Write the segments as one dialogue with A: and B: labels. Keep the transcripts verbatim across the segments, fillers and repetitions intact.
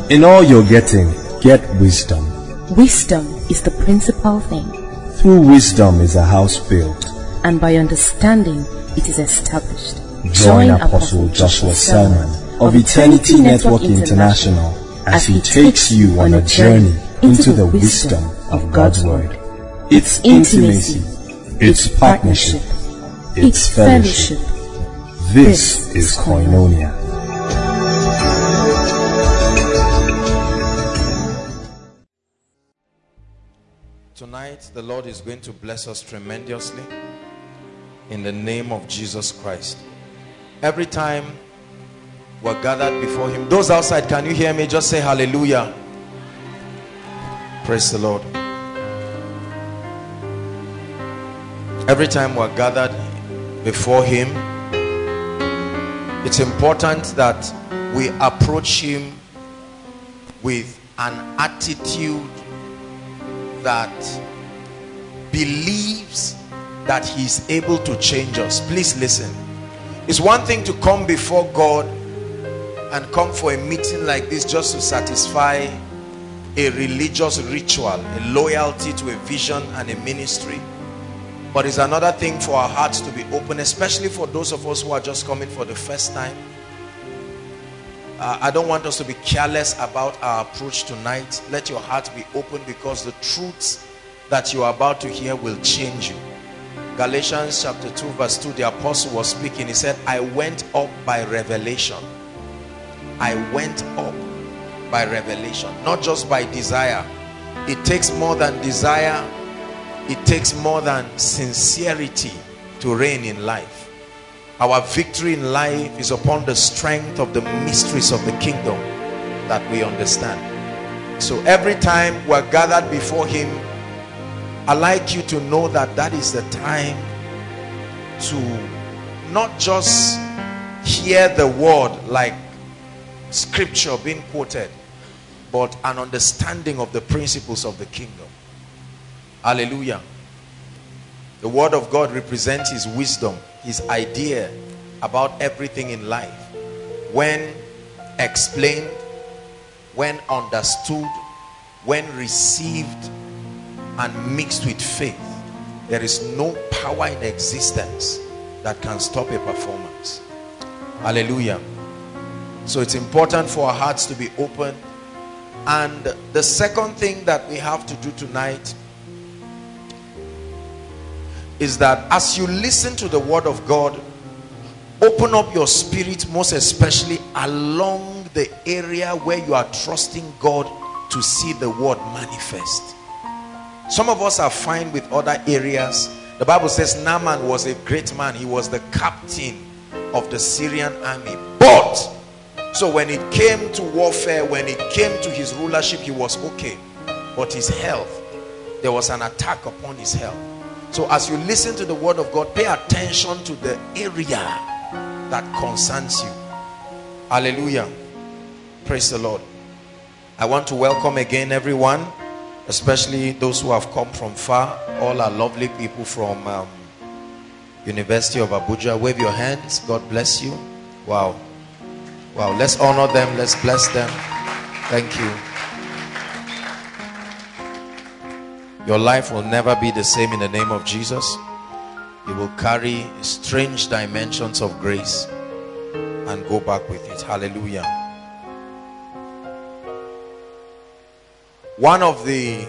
A: In all you're getting, get wisdom.
B: Wisdom is the principal thing.
A: Through wisdom is a house built,
B: and by understanding it is established.
A: Join Apostle Joshua Selman of Eternity Network International as he takes you on a journey into the wisdom of God's Word. It's intimacy, it's partnership, it's fellowship. This is Koinonia.
C: Tonight, the Lord is going to bless us tremendously in the name of Jesus Christ. Every time we're gathered before Him, those outside, can you hear me? Just say hallelujah. Praise the Lord. Every time we're gathered before Him, it's important that we approach Him with an attitude that believes that He is able to change us. Please listen. It's one thing to come before God and come for a meeting like this just to satisfy a religious ritual, a loyalty to a vision and a ministry. But it's another thing for our hearts to be open, especially for those of us who are just coming for the first time. Uh, I don't want us to be careless about our approach tonight. Let your heart be open, because the truths that you are about to hear will change you. Galatians chapter two verse two, the apostle was speaking. He said, I went up by revelation. I went up by revelation, not just by desire. It takes more than desire. It takes more than sincerity to reign in life. Our victory in life is upon the strength of the mysteries of the kingdom that we understand. So every time we're gathered before Him, I like you to know that that is the time to not just hear the word like scripture being quoted, but an understanding of the principles of the kingdom. Hallelujah. The word of God represents His wisdom, His idea about everything in life. When explained, when understood, when received and mixed with faith, there is no power in existence that can stop a performance. Hallelujah. So it's important for our hearts to be open. And the second thing that we have to do tonight is that as you listen to the word of God, open up your spirit, most especially along the area where you are trusting God to see the word manifest. Some of us are fine with other areas. The Bible says Naaman was a great man. He was the captain of the Syrian army. But, so when it came to warfare, when it came to his rulership, he was okay. But his health, there was an attack upon his health. So as you listen to the word of God, pay attention to the area that concerns you. Hallelujah. Praise the Lord. I want to welcome again everyone, especially those who have come from far. All our lovely people from um, University of Abuja. Wave your hands. God bless you. Wow. Wow. Let's honor them. Let's bless them. Thank you. Your life will never be the same in the name of Jesus. You will carry strange dimensions of grace and go back with it. Hallelujah. One of the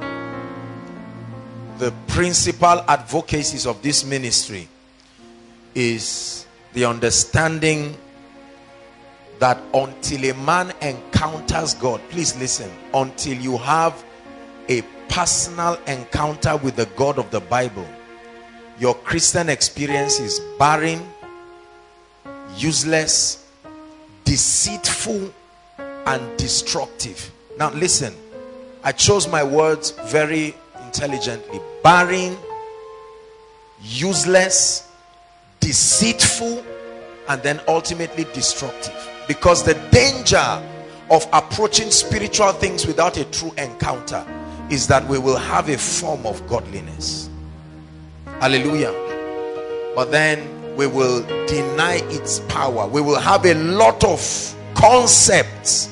C: the principal advocacies of this ministry is the understanding that until a man encounters God, please listen, until you have a personal encounter with the God of the Bible, your Christian experience is barren, useless, deceitful, and destructive. Now listen, I chose my words very intelligently. Barren, useless, deceitful, and then ultimately destructive. Because the danger of approaching spiritual things without a true encounter is that we will have a form of godliness. Hallelujah. But then we will deny its power. We will have a lot of concepts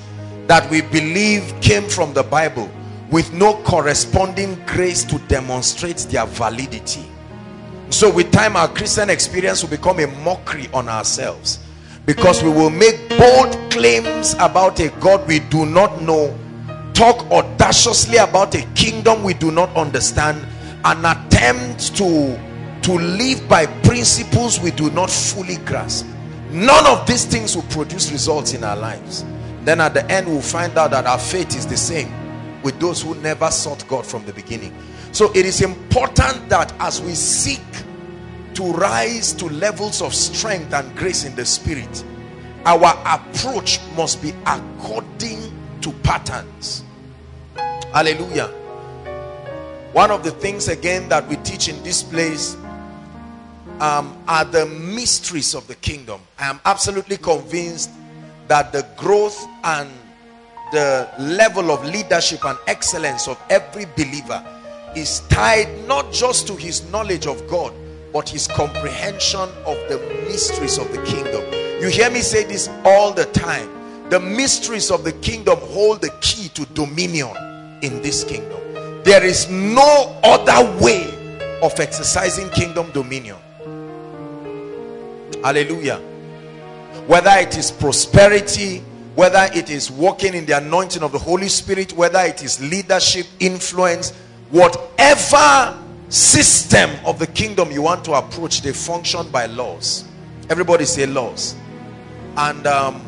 C: that we believe came from the Bible with no corresponding grace to demonstrate their validity. So with time, our Christian experience will become a mockery on ourselves, because we will make bold claims about a God we do not know, talk audaciously about a kingdom we do not understand, and attempt to to live by principles we do not fully grasp. None of these things will produce results in our lives. Then at the end, we'll find out that our faith is the same with those who never sought God from the beginning. So it is important that as we seek to rise to levels of strength and grace in the spirit, our approach must be according to patterns. Hallelujah. One of the things again that we teach in this place um, are the mysteries of the kingdom. I am absolutely convinced that the growth and the level of leadership and excellence of every believer is tied not just to his knowledge of God, but his comprehension of the mysteries of the kingdom. You hear me say this all the time. The mysteries of the kingdom hold the key to dominion in this kingdom. There is no other way of exercising kingdom dominion. Hallelujah. Whether it is prosperity, whether it is walking in the anointing of the Holy Spirit, whether it is leadership, influence, whatever system of the kingdom you want to approach, they function by laws. Everybody say laws. And um,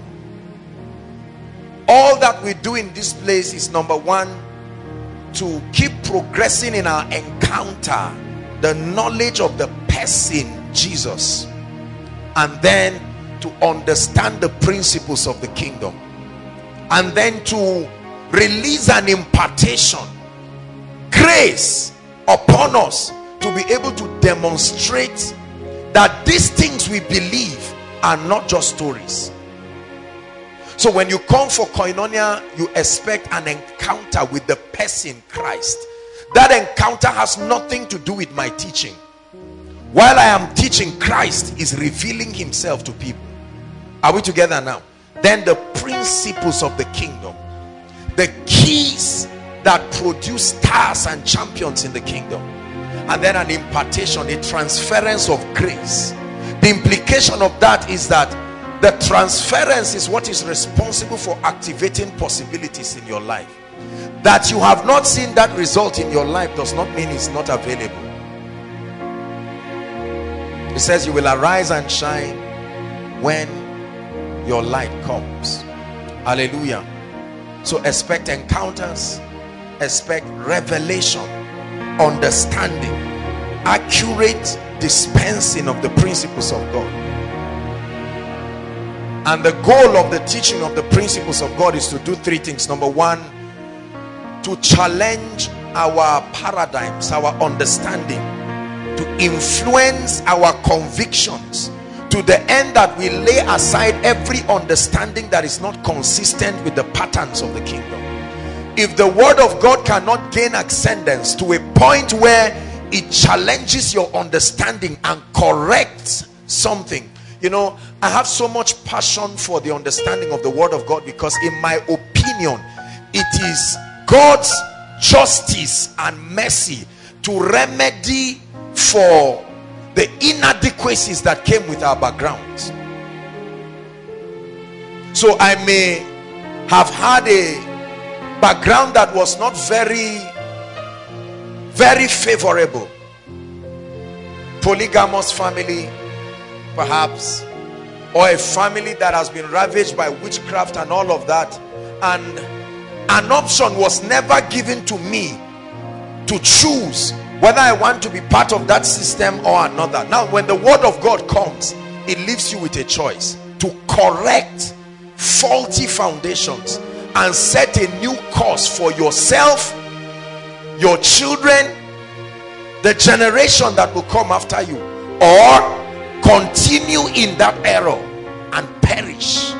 C: all that we do in this place is, number one, to keep progressing in our encounter, the knowledge of the person Jesus, and then to understand the principles of the kingdom, and then to release an impartation, grace upon us to be able to demonstrate that these things we believe are not just stories. So when you come for koinonia, you expect an encounter with the person Christ. That encounter has nothing to do with my teaching. While I am teaching, Christ is revealing himself to people. Are we together now? Then the principles of the kingdom, the keys that produce stars and champions in the kingdom, and then an impartation, a transference of grace. The implication of that is that the transference is what is responsible for activating possibilities in your life. That you have not seen that result in your life does not mean it's not available. It says you will arise and shine when your light comes. Hallelujah. So expect encounters, expect revelation, understanding, accurate dispensing of the principles of God. And the goal of the teaching of the principles of God is to do three things. Number one, to challenge our paradigms, our understanding, to influence our convictions, to the end that we lay aside every understanding that is not consistent with the patterns of the kingdom. If the word of God cannot gain ascendance to a point where it challenges your understanding and corrects something, you know, I have so much passion for the understanding of the word of God, because in my opinion, it is God's justice and mercy to remedy for the inadequacies that came with our backgrounds. So I may have had a background that was not very very favorable, polygamous family perhaps, or a family that has been ravaged by witchcraft and all of that, and an option was never given to me to choose whether I want to be part of that system or another. Now when the word of God comes, it leaves you with a choice to correct faulty foundations and set a new course for yourself, your children, the generation that will come after you, or continue in that error and perish.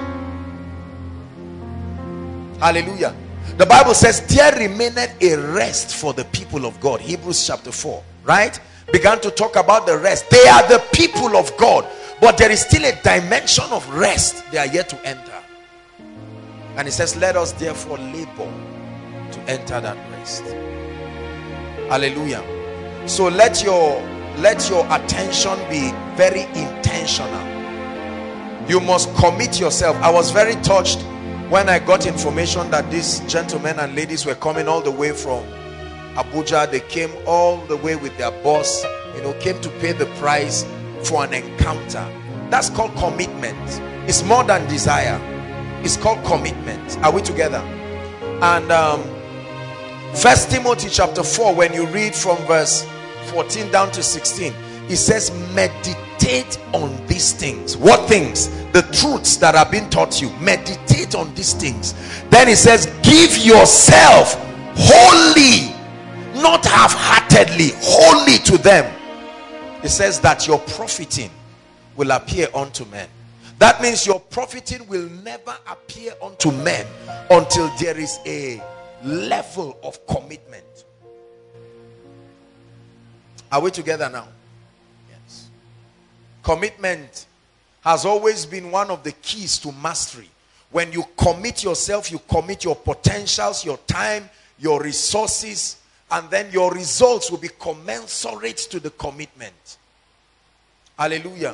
C: Hallelujah. The Bible says there remaineth a rest for the people of God. Hebrews chapter four, right? Began to talk about the rest. They are the people of God, but there is still a dimension of rest they are yet to enter. And it says, let us therefore labor to enter that rest. Hallelujah. So let your let your attention be very intentional. You must commit yourself. I was very touched when I got information that these gentlemen and ladies were coming all the way from Abuja. They came all the way with their boss, you know, came to pay the price for an encounter. That's called commitment. It's more than desire. It's called commitment. Are we together? And um, First Timothy chapter four, when you read from verse fourteen down to sixteen, it says, meditate on these things. What things? The truths that have been taught you. Meditate on these things. Then it says, give yourself wholly, not half-heartedly, wholly to them. It says that your profiting will appear unto men. That means your profiting will never appear unto men until there is a level of commitment. Are we together now? Yes. Commitment has always been one of the keys to mastery. When you commit yourself, you commit your potentials, your time, your resources, and then your results will be commensurate to the commitment. Hallelujah.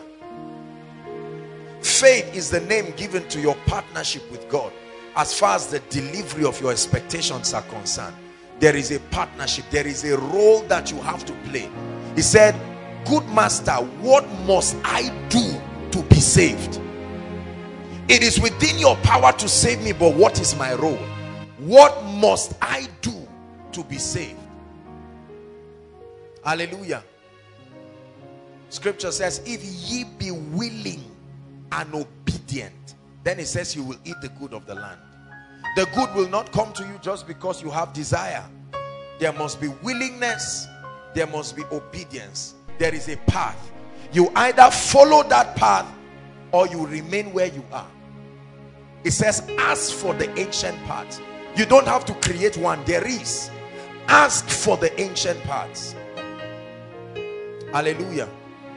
C: Faith is the name given to your partnership with God. As far as the delivery of your expectations are concerned, there is a partnership. There is a role that you have to play. He said, good master, what must I do to be saved? It is within your power to save me, but what is my role? What must I do to be saved? Hallelujah. Scripture says, if ye be willing and obedient, then it says you will eat the good of the land. The good will not come to you just because you have desire. There must be willingness. There must be obedience. There is a path. You either follow that path or you remain where you are. It says, ask for the ancient paths. You don't have to create one. There is. Ask for the ancient paths. Hallelujah.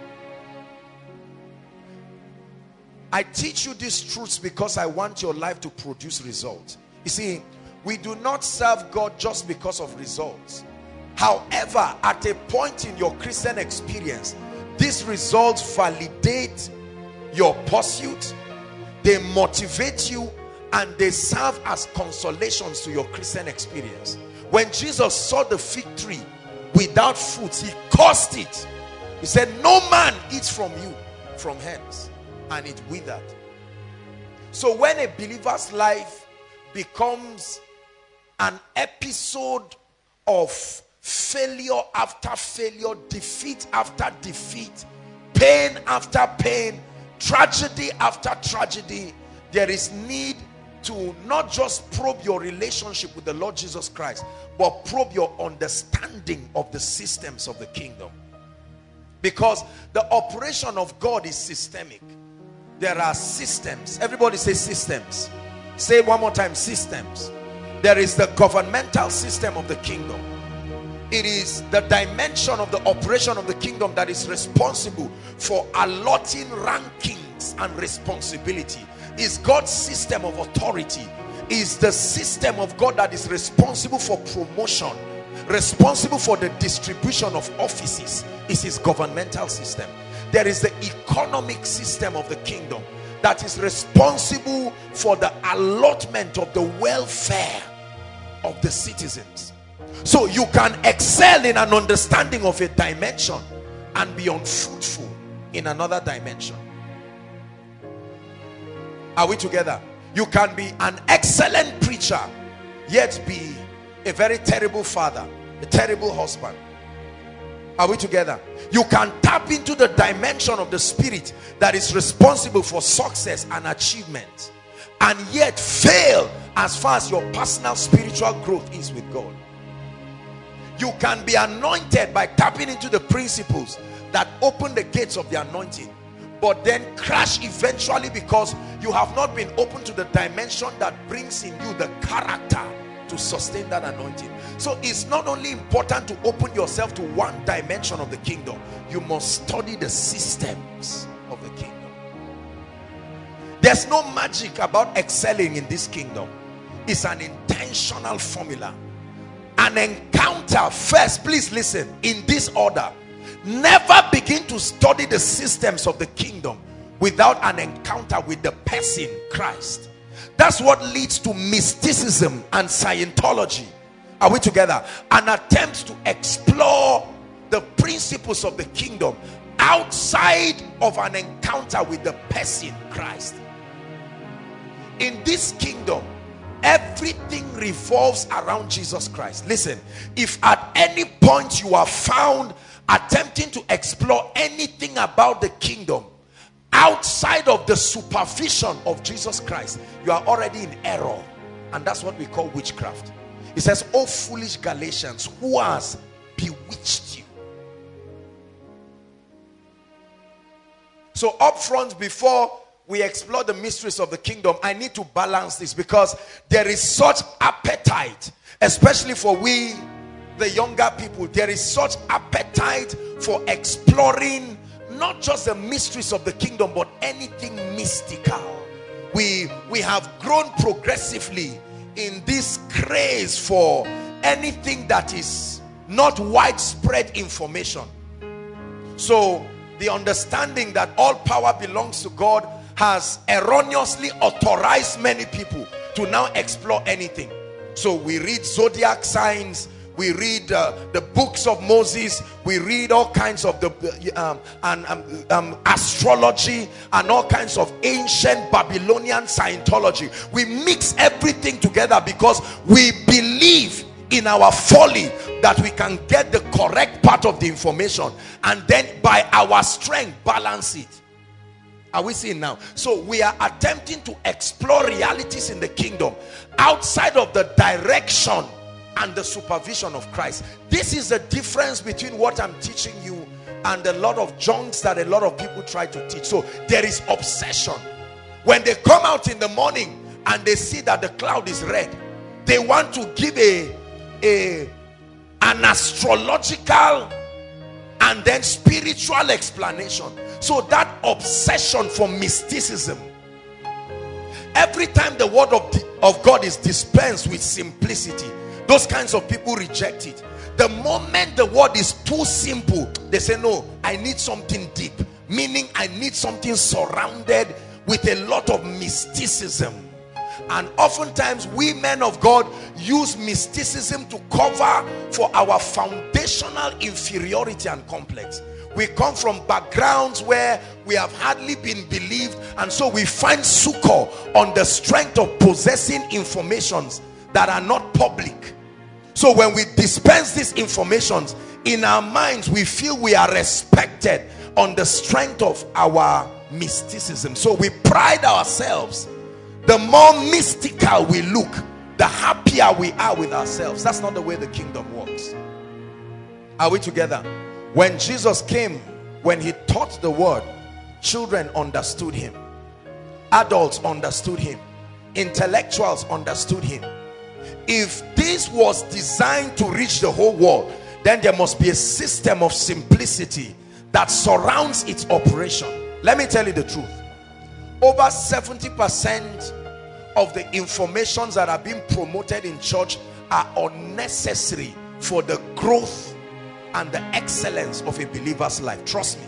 C: I teach you these truths because I want your life to produce results. You see, we do not serve God just because of results. However, at a point in your Christian experience, these results validate your pursuit, they motivate you, and they serve as consolations to your Christian experience. When Jesus saw the fig tree without fruits, he cursed it. He said, no man eats from you from hence. And it withered. So when a believer's life becomes an episode of failure after failure, defeat after defeat, pain after pain, tragedy after tragedy, there is need to not just probe your relationship with the Lord Jesus Christ, but probe your understanding of the systems of the kingdom. Because the operation of God is systemic. There are systems. Everybody say systems. Say it one more time, systems. There is the governmental system of the kingdom. It is the dimension of the operation of the kingdom that is responsible for allotting rankings and responsibility. Is God's system of authority. Is the system of God that is responsible for promotion, responsible for the distribution of offices. Is his governmental system. There is the economic system of the kingdom that is responsible for the allotment of the welfare of the citizens. So you can excel in an understanding of a dimension and be unfruitful in another dimension. Are we together? You can be an excellent preacher yet be a very terrible father, a terrible husband. Are we together? You can tap into the dimension of the spirit that is responsible for success and achievement, and yet fail as far as your personal spiritual growth is with God. You can be anointed by tapping into the principles that open the gates of the anointing, but then crash eventually because you have not been open to the dimension that brings in you the character to sustain that anointing. So it's not only important to open yourself to one dimension of the kingdom, you must study the systems of the kingdom. There's no magic about excelling in this kingdom. It's an intentional formula. An encounter first. Please listen, in this order. Never begin to study the systems of the kingdom without an encounter with the person, Christ. That's what leads to mysticism and Scientology. Are we together? An attempt to explore the principles of the kingdom outside of an encounter with the person, Christ. In this kingdom, everything revolves around Jesus Christ. Listen, if at any point you are found attempting to explore anything about the kingdom outside of the supervision of Jesus Christ, you are already in error. And that's what we call witchcraft. It says, "Oh foolish Galatians, who has bewitched you?" So up front, before we explore the mysteries of the kingdom, I need to balance this, because there is such appetite, especially for we the younger people. There is such appetite for exploring not just the mysteries of the kingdom, but anything mystical. We, we have grown progressively in this craze for anything that is not widespread information. So the understanding that all power belongs to God has erroneously authorized many people to now explore anything. So we read zodiac signs, we read uh, the books of Moses, we read all kinds of the um, and um, um, astrology and all kinds of ancient Babylonian Scientology. We mix everything together because we believe in our folly that we can get the correct part of the information and then by our strength balance it. Are we seeing now? So we are attempting to explore realities in the kingdom outside of the direction and the supervision of Christ. This is the difference between what I'm teaching you and a lot of junks that a lot of people try to teach. So there is obsession. When they come out in the morning and they see that the cloud is red, they want to give a, a an astrological and then spiritual explanation. So that obsession for mysticism, every time the word of, the, of God is dispensed with simplicity, those kinds of people reject it. The moment the word is too simple, they say, no, I need something deep. Meaning I need something surrounded with a lot of mysticism. And oftentimes we men of God use mysticism to cover for our foundational inferiority and complex. We come from backgrounds where we have hardly been believed, and so we find succor on the strength of possessing informations that are not public. So when we dispense these informations, in our minds we feel we are respected on the strength of our mysticism. So we pride ourselves. The more mystical we look, the happier we are with ourselves. That's not the way the kingdom works. Are we together? When Jesus came, when he taught the word, children understood him, adults understood him, intellectuals understood him. If this was designed to reach the whole world, then there must be a system of simplicity that surrounds its operation. Let me tell you the truth. Over seventy percent of the informations that are being promoted in church are unnecessary for the growth and the excellence of a believer's life. Trust me.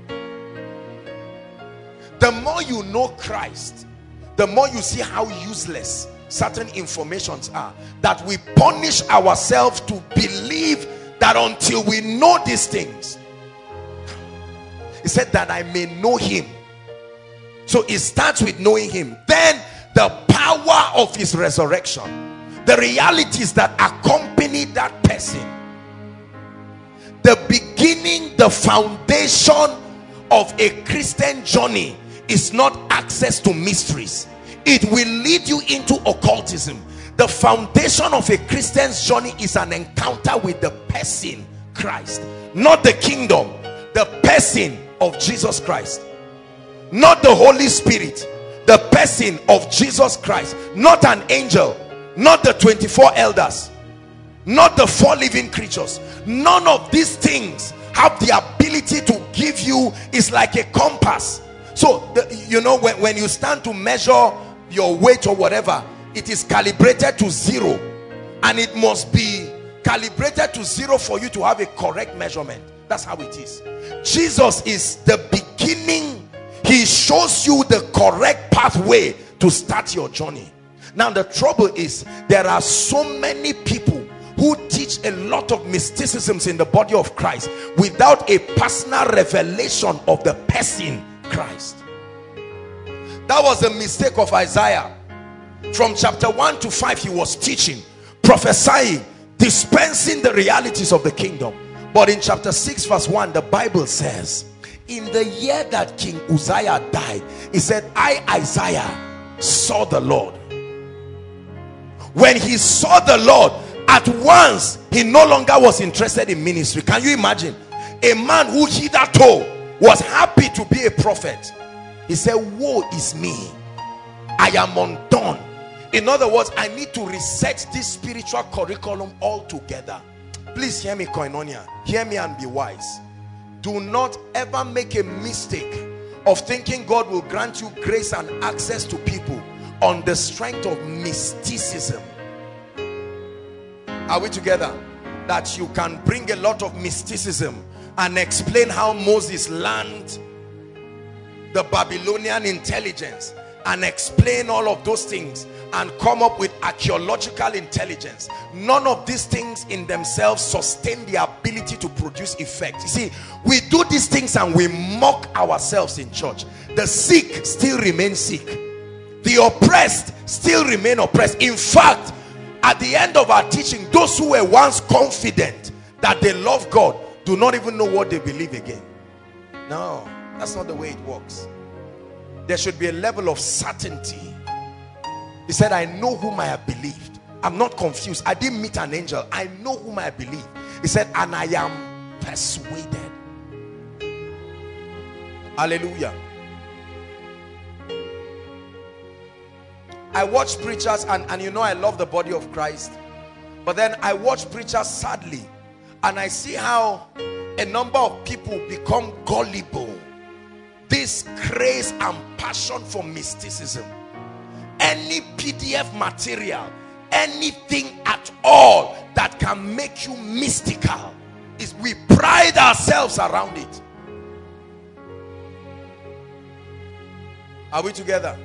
C: The more you know Christ, the more you see how useless certain informations are, that we punish ourselves to believe that until we know these things. He said that I may know him. So it starts with knowing him, then the power of his resurrection, the realities that accompany that person, the beginning, the foundation of a Christian journey is not access to mysteries. It will lead you into occultism. The foundation of a Christian's journey is an encounter with the person, Christ. Not the kingdom, the person of Jesus Christ. Not the Holy Spirit, the person of Jesus Christ. Not an angel, not the twenty-four elders, not the four living creatures. None of these things have the ability to give you, is like a compass So the, you know, when, when you stand to measure your weight or whatever, it is calibrated to zero, and it must be calibrated to zero for you to have a correct measurement. That's how it is. Jesus is the beginning. He shows you the correct pathway to start your journey. Now the trouble is, there are so many people who teach a lot of mysticisms in the body of Christ without a personal revelation of the person Christ. That was the mistake of Isaiah. From chapter one to five, he was teaching, prophesying, dispensing the realities of the kingdom. But in chapter six verse one, the Bible says, in the year that King Uzziah died, he said, I, Isaiah, saw the Lord. When he saw the Lord, at once he no longer was interested in ministry. Can you imagine? A man who hitherto was happy to be a prophet, he said, woe is me, I am undone. In other words, I need to reset this spiritual curriculum altogether. Please hear me, Koinonia. Hear me and be wise. Do not ever make a mistake of thinking God will grant you grace and access to people on the strength of mysticism. Are we together? That you can bring a lot of mysticism and explain how Moses learned the Babylonian intelligence and explain all of those things and come up with archaeological intelligence. None of these things in themselves sustain the ability to produce effect. You see, we do these things and we mock ourselves in church. The sick still remain sick. The oppressed still remain oppressed. In fact, at the end of our teaching, those who were once confident that they love God do not even know what they believe again. No, that's not the way it works. There should be a level of certainty. He said, I know whom I have believed. I'm not confused. I didn't meet an angel. I know whom I believe. He said, and I am persuaded. Hallelujah. I watch preachers, and, and you know I love the body of Christ. But then I watch preachers sadly, and I see how a number of people become gullible. This craze and passion for mysticism. Any P D F material, anything at all that can make you mystical, is we pride ourselves around it. Are we together?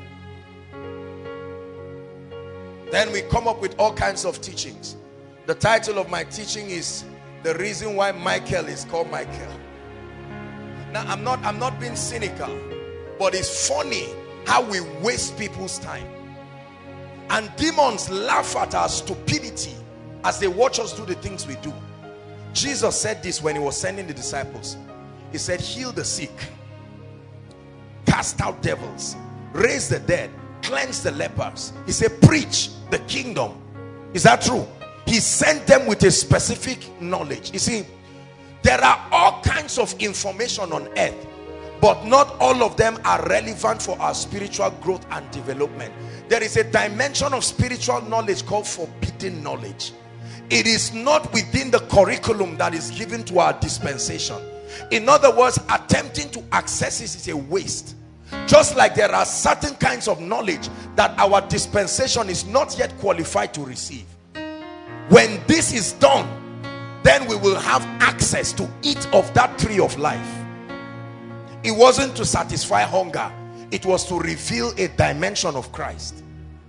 C: Then we come up with all kinds of teachings. The title of my teaching is The Reason Why Michael is Called Michael. Now I'm not I'm not being cynical, but it's funny how we waste people's time. And demons laugh at our stupidity as they watch us do the things we do. Jesus said this when he was sending the disciples. He said, heal the sick, cast out devils, raise the dead, cleanse the lepers. He said, preach the kingdom. Is that true? He sent them with a specific knowledge. You see, there are all kinds of information on earth, but not all of them are relevant for our spiritual growth and development. There is a dimension of spiritual knowledge called forbidden knowledge. It is not within the curriculum that is given to our dispensation. In other words, attempting to access it is a waste. Just like there are certain kinds of knowledge that our dispensation is not yet qualified to receive. When this is done, then we will have access to eat of that tree of life. It wasn't to satisfy hunger, it was to reveal a dimension of Christ.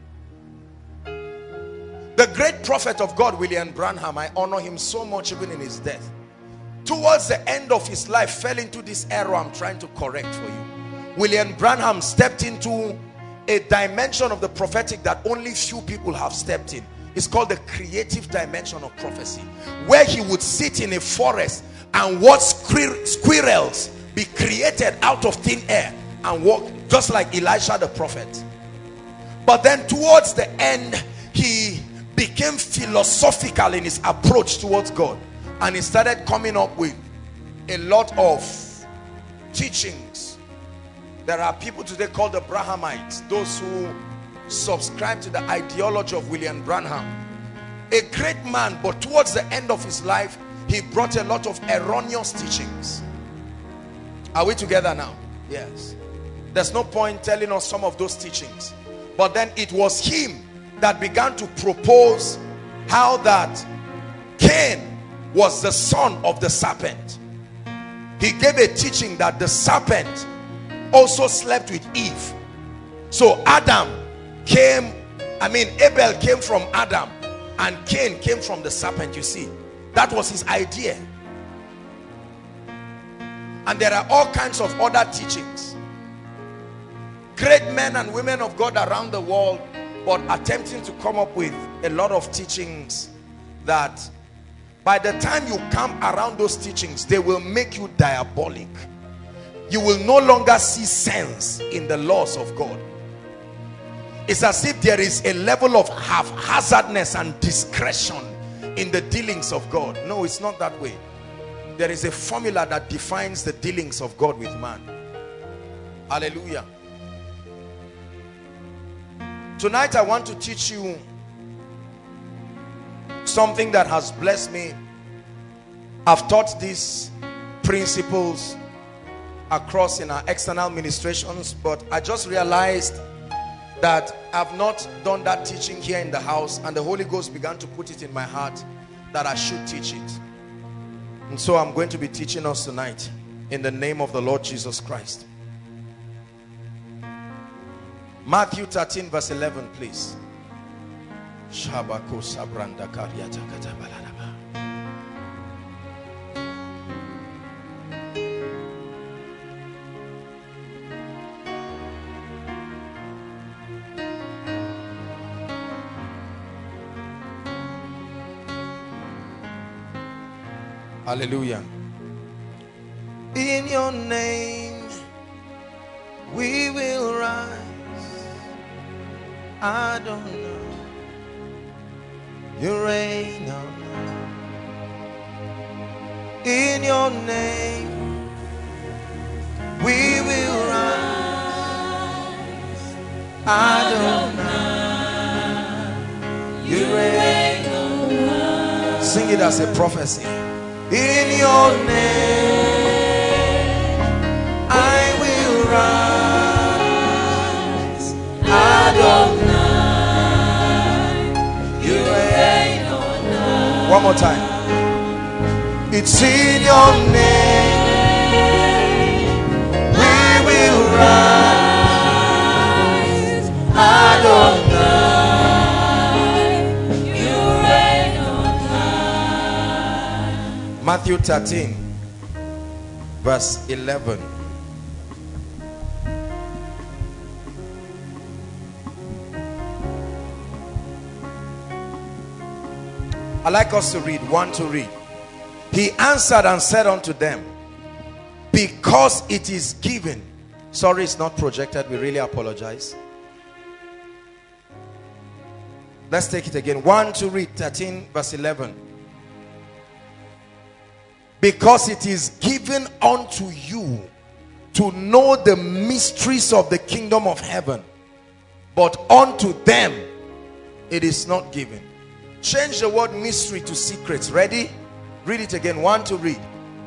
C: The great prophet of God, William Branham, I honor him so much even in his death. Towards the end of his life, fell into this error I'm trying to correct for you. William Branham stepped into a dimension of the prophetic that only few people have stepped in. It's called the creative dimension of prophecy, where he would sit in a forest and watch squirrels be created out of thin air and walk just like Elisha the prophet. But then towards the end, he became philosophical in his approach towards God, and he started coming up with a lot of teachings. There are people today called the Brahamites, those who subscribe to the ideology of William Branham. A great man, but towards the end of his life, he brought a lot of erroneous teachings. Are we together now? Yes. There's no point telling us some of those teachings. But then it was him that began to propose how that Cain was the son of the serpent. He gave a teaching that the serpent also slept with Eve. So Adam came, I mean Abel came from Adam and Cain came from the serpent, you see. That was his idea. And there are all kinds of other teachings. Great men and women of God around the world, but attempting to come up with a lot of teachings that by the time you come around those teachings, they will make you diabolic. You will no longer see sense in the laws of God. It's as if there is a level of haphazardness and discretion in the dealings of God. No, it's not that way. There is a formula that defines the dealings of God with man. Hallelujah. Tonight I want to teach you something that has blessed me. I've taught these principles across in our external ministrations, but I just realized that I've not done that teaching here in the house, and the Holy Ghost began to put it in my heart that I should teach it. And so I'm going to be teaching us tonight in the name of the Lord Jesus Christ. Matthew thirteen verse eleven, please. Hallelujah. In your name we will rise. I don't know. You reign on high. In your name we will rise. I don't know. You reign on high. Sing it as a prophecy. In your name I will rise. Adonai, you reign on high. One more time. It's in your name we will rise. Adonai, you reign on high. Matthew thirteen verse eleven. I like us to read, one to read. He answered and said unto them, because it is given. Sorry, it's not projected. We really apologize. Let's take it again. One to read, thirteen verse eleven. Because it is given unto you to know the mysteries of the kingdom of heaven, but unto them it is not given. Change the word mystery to secrets. Ready? Read it again. One to read.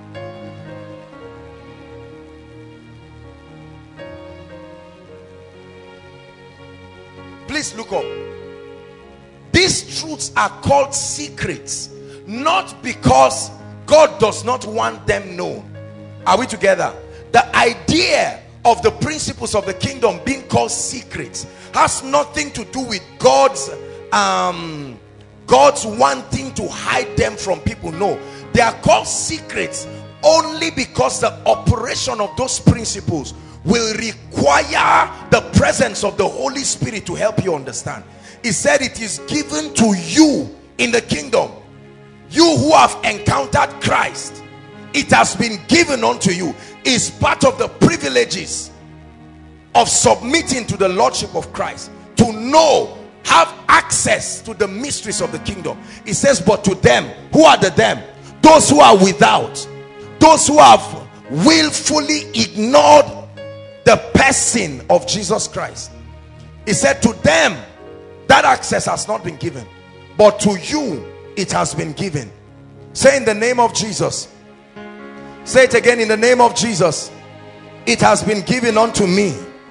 C: Please look up. These truths are called secrets, not because God does not want them known. Are we together? The idea of the principles of the kingdom being called secrets has nothing to do with God's um God's wanting to hide them from people. No, they are called secrets only because the operation of those principles will require the presence of the Holy Spirit to help you understand. He said it is given to you in the kingdom. You who have encountered Christ, it has been given unto you. It's part of the privileges of submitting to the Lordship of Christ, to know, have access to the mysteries of the kingdom. It says, but to them, who are the them? Those who are without, those who have willfully ignored the person of Jesus Christ. He said, to them that access has not been given, but to you it has been given. Say, in the name of Jesus. Say it again. In the name of Jesus, it has been given unto me.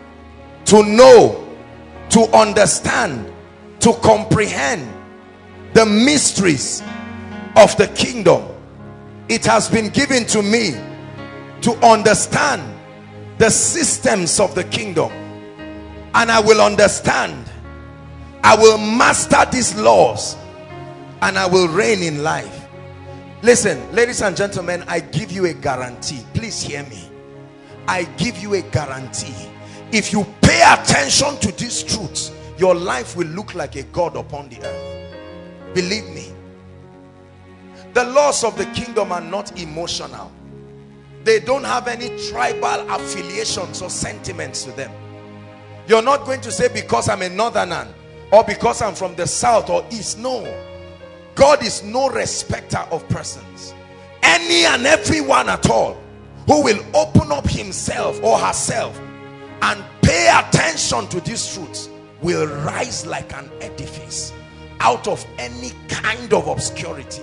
C: to know, to understand, to comprehend the mysteries of the kingdom. It has been given to me to understand the systems of the kingdom, and I will understand, I will master these laws, and I will reign in life. Listen, ladies and gentlemen, I give you a guarantee. Please hear me. I give you a guarantee. If you pay attention to these truths, your life will look like a God upon the earth. Believe me. The laws of the kingdom are not emotional. They don't have any tribal affiliations or sentiments to them. You're not going to say, because I'm a northerner, or because I'm from the south or east. No. God is no respecter of persons. Any and everyone at all who will open up himself or herself and pay attention to these truths will rise like an edifice out of any kind of obscurity.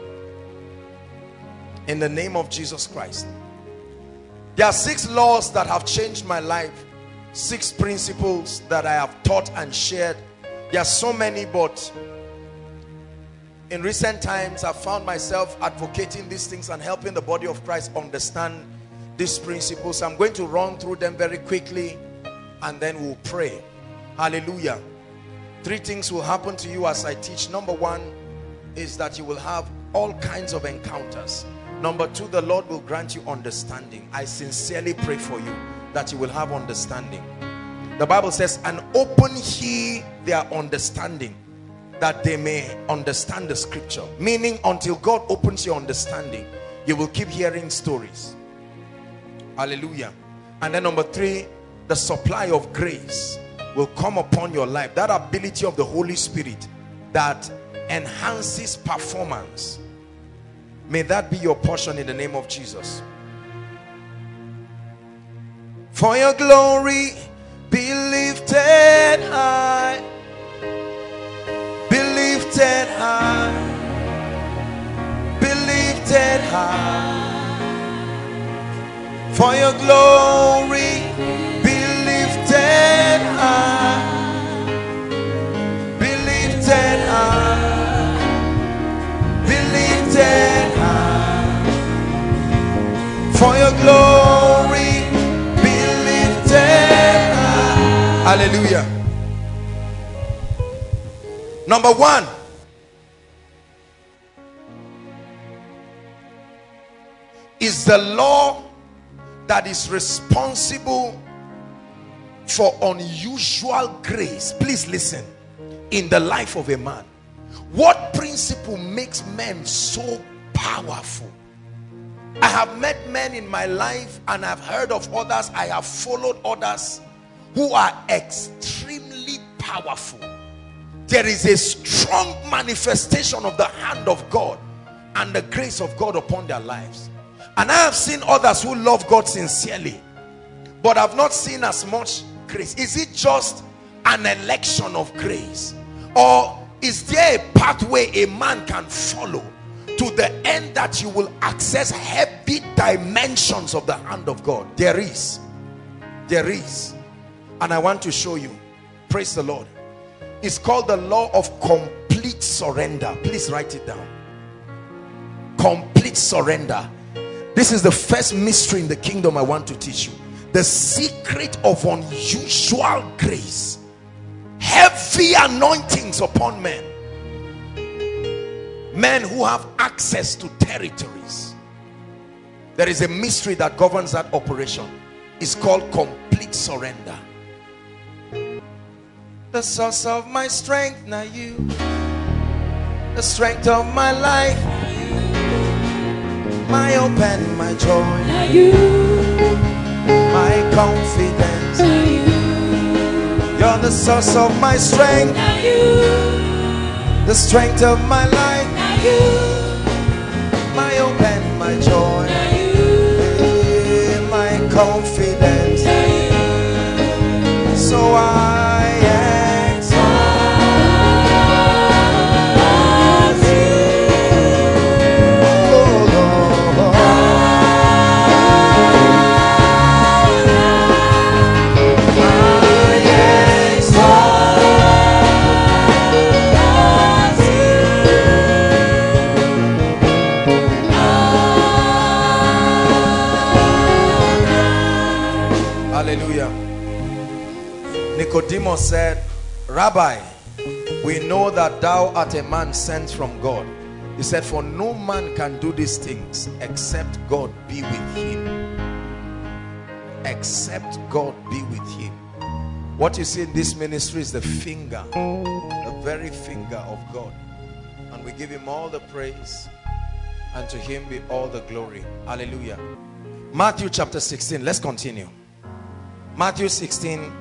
C: In the name of Jesus Christ. There are six laws that have changed my life. Six principles that I have taught and shared. There are so many, but in recent times I've found myself advocating these things and helping the body of Christ understand these principles. I'm going to run through them very quickly and then we'll pray. Hallelujah. Three things will happen to you as I teach. Number one is that you will have all kinds of encounters. Number two, the Lord will grant you understanding. I sincerely pray for you that you will have understanding. The Bible says, and open ye their understanding, that they may understand the scripture. Meaning, until God opens your understanding, you will keep hearing stories. Hallelujah. And then number three, the supply of grace will come upon your life. That ability of the Holy Spirit that enhances performance. May that be your portion in the name of Jesus. For your glory be lifted high, be lifted high, be lifted high. For your glory be lifted high, be lifted high, be lifted high. For your glory be lifted high. Hallelujah. Number one, is the law that is responsible for unusual grace. Please listen. In the life of a man, what principle makes men so powerful? I have met men in my life and I've heard of others, I have followed others who are extremely powerful. There is a strong manifestation of the hand of God and the grace of God upon their lives. And I have seen others who love God sincerely, but I've not seen as much grace. Is it just an election of grace? Or is there a pathway a man can follow to the end that you will access heavy dimensions of the hand of God? There is. There is. And I want to show you. Praise the Lord. It's called the law of complete surrender. Please write it down. Complete surrender. This is the first mystery in the kingdom I want to teach you. The secret of unusual grace. Heavy anointings upon men. Men who have access to territories. There is a mystery that governs that operation. It's called complete surrender. The source of my strength, now you. The strength of my life, my hope and my joy, now you. My confidence, now you. You're the source of my strength, now you. The strength of my life, now you. My hope and my joy, now you. My confidence, now you. So I I Nicodemus said, Rabbi, we know that thou art a man sent from God. He said, for no man can do these things except God be with him. Except God be with him. What you see in this ministry is the finger, the very finger of God. And we give him all the praise, and to him be all the glory. Hallelujah. Matthew chapter sixteen. Let's continue. Matthew sixteen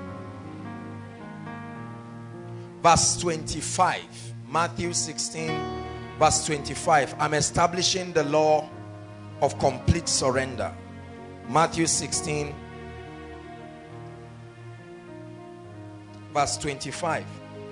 C: verse twenty-five. Matthew sixteen verse twenty-five. I'm establishing the law of complete surrender. Matthew sixteen verse twenty-five.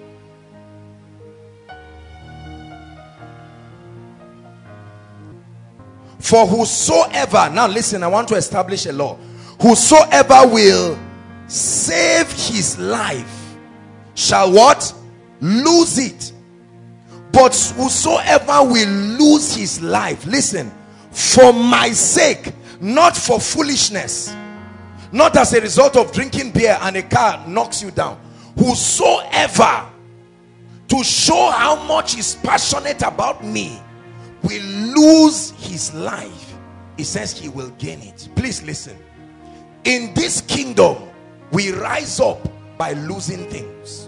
C: For whosoever, now listen, I want to establish a law. Whosoever will save his life shall what? Lose it. But whosoever will lose his life, listen, for my sake, not for foolishness, not as a result of drinking beer and a car knocks you down. Whosoever, to show how much he's passionate about me, will lose his life, he says he will gain it. Please listen. In this kingdom, we rise up by losing things.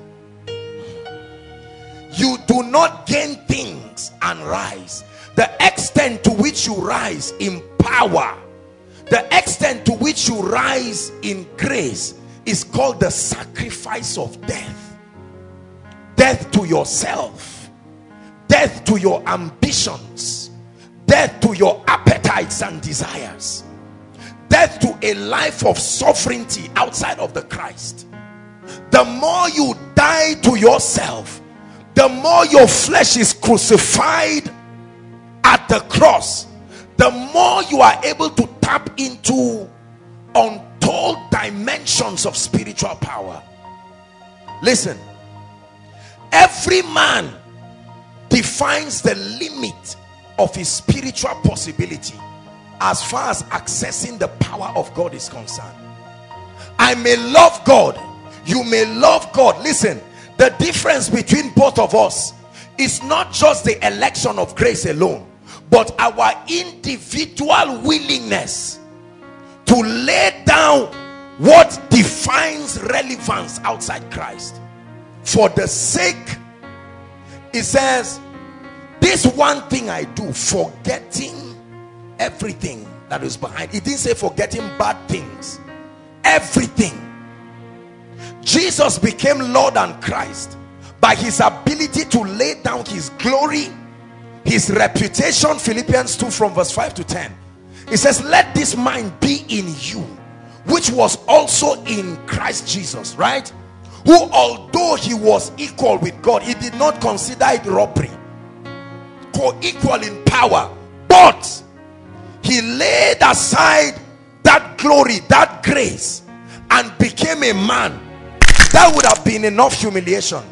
C: You do not gain things and rise. The extent to which you rise in power, the extent to which you rise in grace, is called the sacrifice of death. Death to yourself, death to your ambitions, death to your appetites and desires, death to a life of sovereignty outside of the Christ. The more you die to yourself, the more your flesh is crucified at the cross, the more you are able to tap into untold dimensions of spiritual power. Listen, every man defines the limit of his spiritual possibility as far as accessing the power of God is concerned. I may love God, you may love God. Listen, the difference between both of us is not just the election of grace alone, but our individual willingness to lay down what defines relevance outside Christ for the sake. It says, this one thing I do, forgetting everything that is behind. It didn't say forgetting bad things. Everything. Jesus became Lord and Christ by his ability to lay down his glory, his reputation. Philippians two from verse five to ten. It says, let this mind be in you, which was also in Christ Jesus, right? Who, although he was equal with God, he did not consider it robbery, co-equal in power, but he laid aside that glory, that grace, and became a man. That would have been enough humiliation.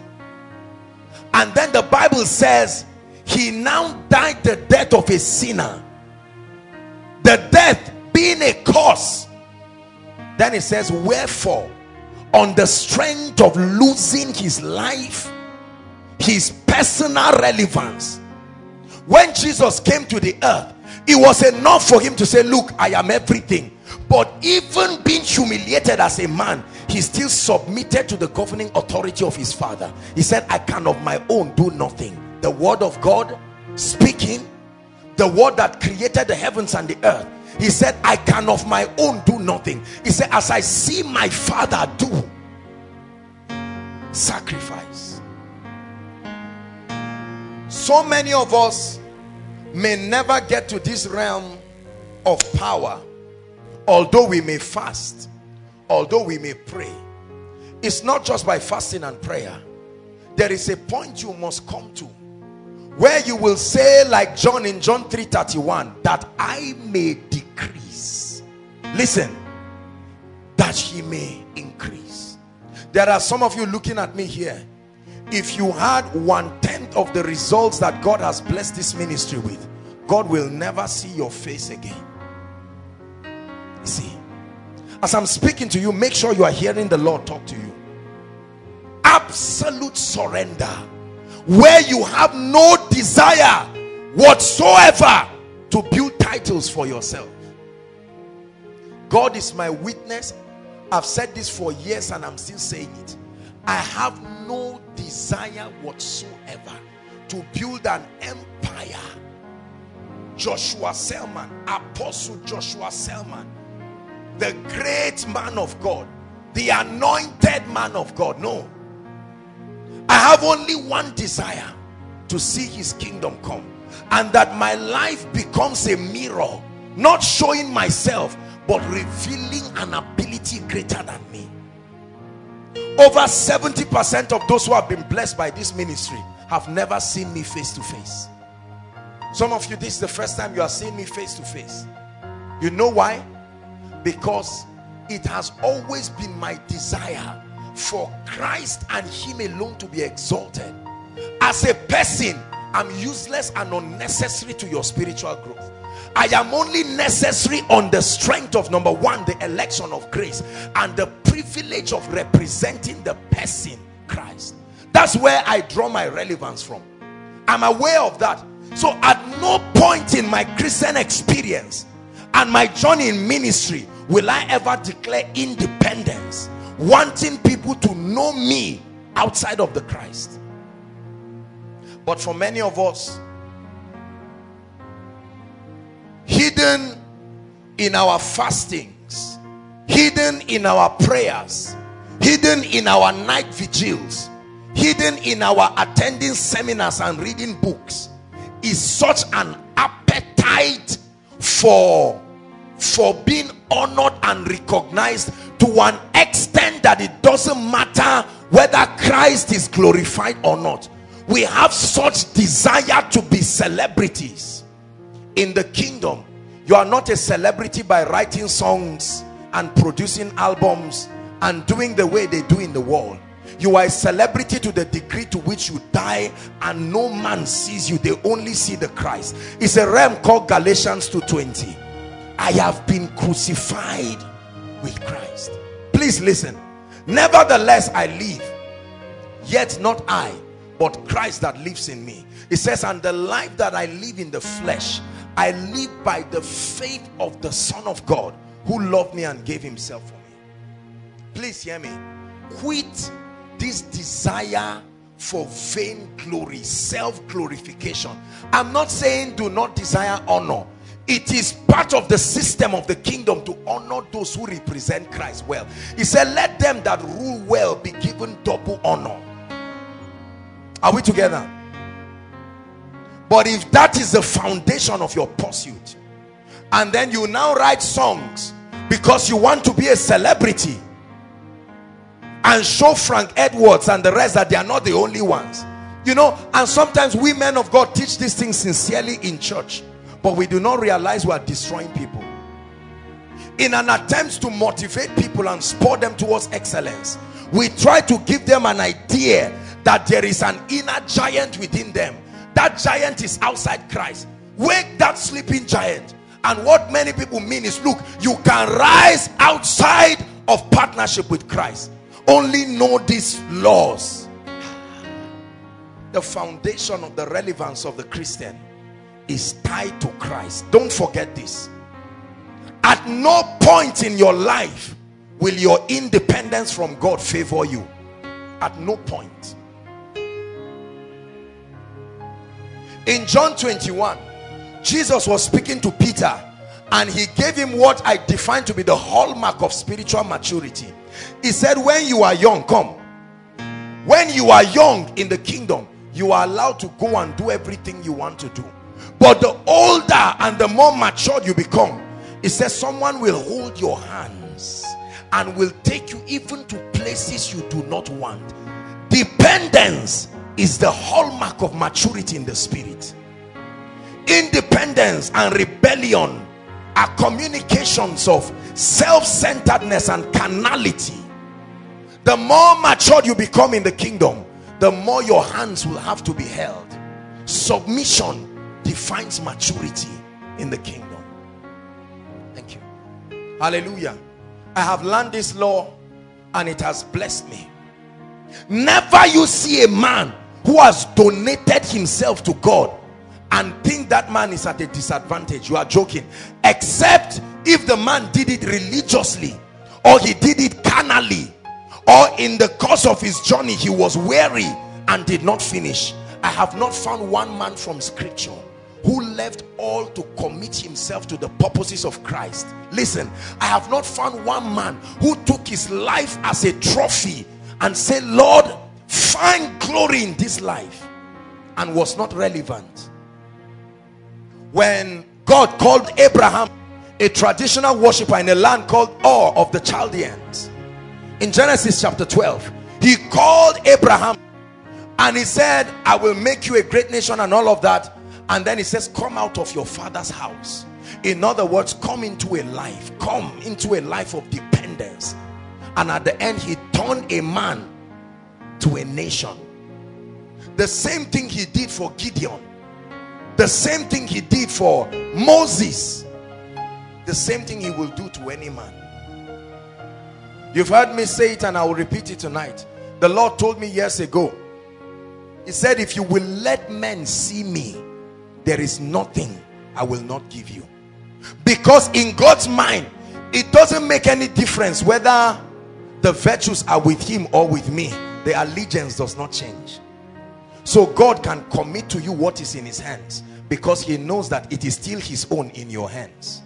C: And then the Bible says he now died the death of a sinner, the death being a cause. Then it says, wherefore, on the strength of losing his life, his personal relevance, when Jesus came to the earth, it was enough for him to say, look, I am everything. But even being humiliated as a man, he still submitted to the governing authority of his Father. He said, I can of my own do nothing. The word of God speaking, the word that created the heavens and the earth, he said, I can of my own do nothing. He said, as I see my Father do, sacrifice. So many of us may never get to this realm of power, although we may fast, although we may pray. It's not just by fasting and prayer. There is a point you must come to where you will say, like John in John three thirty-one, that I may decrease, listen, that he may increase. There are some of you looking at me here. If you had one tenth of the results that God has blessed this ministry with, God will never see your face again. You see, as I'm speaking to you, make sure you are hearing the Lord talk to you. absolute surrender, where you have no desire whatsoever to build titles for yourself. God is my witness. I've said this for years and I'm still saying it. I have no desire whatsoever to build an empire. Joshua Selman, Apostle Joshua Selman, the great man of God, the anointed man of God. No. I have only one desire: to see his kingdom come, and that my life becomes a mirror, not showing myself, but revealing an ability greater than me. Over seventy percent of those who have been blessed by this ministry have never seen me face to face. Some of you, this is the first time you are seeing me face to face. You know why? Because it has always been my desire for Christ and him alone to be exalted. As a person, I'm useless and unnecessary to your spiritual growth. I am only necessary on the strength of, number one, the election of grace and the privilege of representing the person Christ. That's where I draw my relevance from. I'm aware of that. So at no point in my Christian experience and my journey in ministry will I ever declare independence, wanting people to know me outside of the Christ. But for many of us, hidden in our fastings, hidden in our prayers, hidden in our night vigils, hidden in our attending seminars and reading books, is such an appetite for for being honored and recognized to an extent that it doesn't matter whether Christ is glorified or not. We have such desire to be celebrities. In the kingdom, you are not a celebrity by writing songs and producing albums and doing the way they do in the world. You are a celebrity to the degree to which you die and no man sees you. They only see the Christ. It's a realm called Galatians two twenty. I have been crucified with Christ. Please listen. Nevertheless I live, yet not I, but Christ that lives in me. It says, and the life that I live in the flesh, I live by the faith of the Son of God, who loved me and gave himself for me. Please hear me. Quit this desire for vain glory, self-glorification. I'm not saying do not desire honor. It is part of the system of the kingdom to honor those who represent Christ well. He said, let them that rule well be given double honor. Are we together? But if that is the foundation of your pursuit, and then you now write songs because you want to be a celebrity and show Frank Edwards and the rest that they are not the only ones, you know, and sometimes we men of God teach these things sincerely in church, but we do not realize we are destroying people. In an attempt to motivate people and spur them towards excellence, we try to give them an idea that there is an inner giant within them. That giant is outside Christ. Wake that sleeping giant. And what many people mean is, look, you can rise outside of partnership with Christ. Only know these laws. The foundation of the relevance of the Christian is tied to Christ. Don't forget this. At no point in your life will your independence from God favor you. At no point. In John twenty-one, Jesus was speaking to Peter and he gave him what I define to be the hallmark of spiritual maturity. He said, when you are young, come. When you are young in the kingdom, you are allowed to go and do everything you want to do. But the older and the more matured you become, it says someone will hold your hands and will take you even to places you do not want. Dependence is the hallmark of maturity in the spirit. Independence and rebellion are communications of self-centeredness and carnality. The more matured you become in the kingdom, the more your hands will have to be held. Submission defines maturity in the kingdom. Thank you. Hallelujah. I have learned this law and it has blessed me. Never you see a man who has donated himself to God and think that man is at a disadvantage. You are joking. Except if the man did it religiously, or he did it carnally, or in the course of his journey he was weary and did not finish. I have not found one man from scripture who left all to commit himself to the purposes of Christ. Listen, I have not found one man who took his life as a trophy and said, Lord, find glory in this life, and was not relevant. When God called Abraham a traditional worshiper in a land called Ur of the Chaldeans, in Genesis chapter twelve, he called Abraham and he said, I will make you a great nation and all of that. And then he says, come out of your father's house. In other words, come into a life, come into a life of dependence. And at the end, he turned a man to a nation. The same thing he did for Gideon, the same thing he did for Moses, the same thing he will do to any man. You've heard me say it, and I will repeat it tonight. The Lord told me years ago, he said, if you will let men see me, there is nothing I will not give you. Because in God's mind, it doesn't make any difference whether the virtues are with him or with me. The allegiance does not change. So God can commit to you what is in his hands, because he knows that it is still his own in your hands.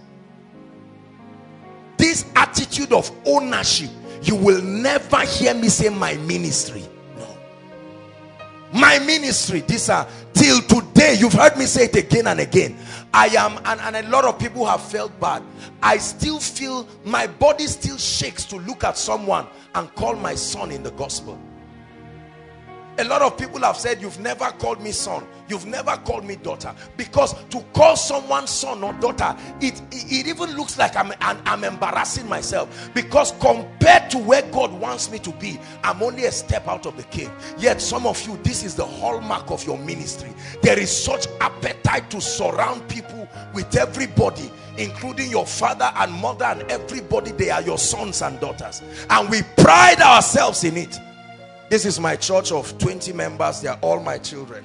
C: This attitude of ownership, you will never hear me say my ministry. No. My ministry, these are, till today, you've heard me say it again and again. I am, and, and a lot of people have felt bad. I still feel, my body still shakes to look at someone and call my son in the gospel. A lot of people have said, you've never called me son, you've never called me daughter. Because to call someone son or daughter, it, it, it even looks like I'm, I'm, I'm embarrassing myself. Because compared to where God wants me to be, I'm only a step out of the cave. Yet some of you, this is the hallmark of your ministry. There is such appetite to surround people with everybody, including your father and mother and everybody. They are your sons and daughters, and we pride ourselves in it. This is my church of twenty members. They are all my children.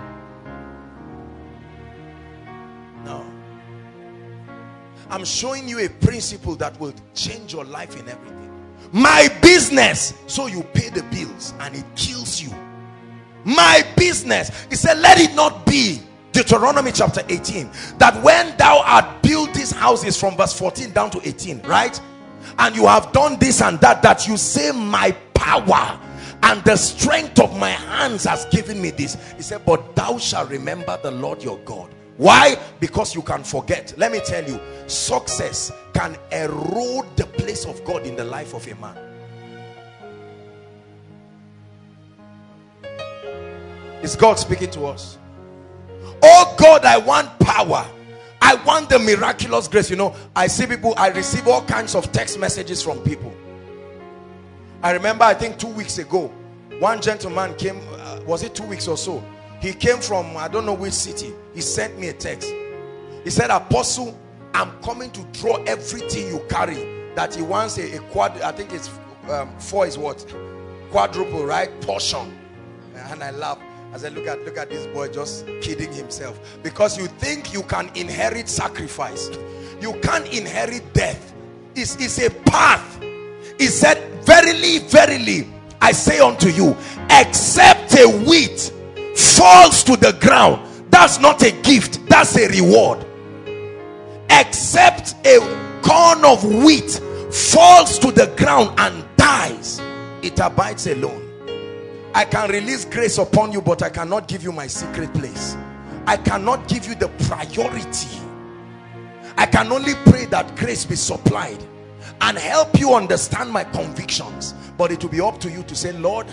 C: No. I'm showing you a principle that will change your life in everything. My business, so you pay the bills, and it kills you. My business. He said, let it not be, Deuteronomy chapter eighteen, that when thou art built these houses, from verse fourteen down to eighteen, right? And you have done this and that, that you say, my power and the strength of my hands has given me this. He said, but thou shalt remember the Lord your God. Why? Because you can forget. Let me tell you, success can erode the place of God in the life of a man. Is God speaking to us? Oh God, I want power. I want the miraculous grace. You know, I see people, I receive all kinds of text messages from people. I remember, I think two weeks ago, one gentleman came, uh, was it two weeks or so? He came from, I don't know which city. He sent me a text. He said, Apostle, I'm coming to draw everything you carry. That he wants a, a quad, I think it's um, four is what? Quadruple, right? Portion. And I laugh. I said, look at, look at this boy just kidding himself. Because you think you can inherit sacrifice. You can't inherit death. It's, it's a path. He said, verily, verily, I say unto you, except a wheat falls to the ground, that's not a gift, that's a reward. Except a corn of wheat falls to the ground and dies, it abides alone. I can release grace upon you, but I cannot give you my secret place. I cannot give you the priority. I can only pray that grace be supplied and help you understand my convictions. But it will be up to you to say, Lord,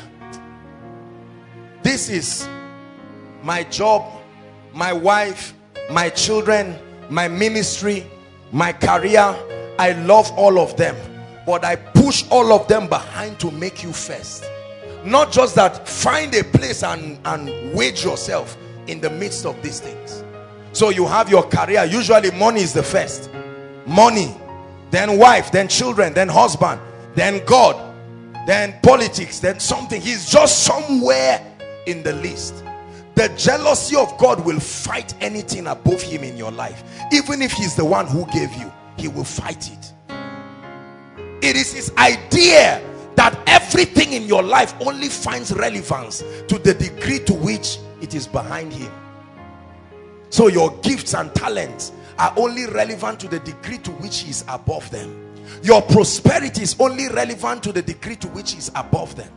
C: this is my job, my wife, my children, my ministry, my career. I love all of them, but I push all of them behind to make you first. Not just that, find a place and, and wage yourself in the midst of these things. So you have your career. Usually money is the first. Money, then wife, then children, then husband, then God. then politics, then something. He's just somewhere in the list. The jealousy of God will fight anything above him in your life. Even if he's the one who gave you, he will fight it. It is his idea that everything in your life only finds relevance to the degree to which it is behind him. So your gifts and talents are only relevant to the degree to which he is above them. Your prosperity is only relevant to the degree to which he is above them.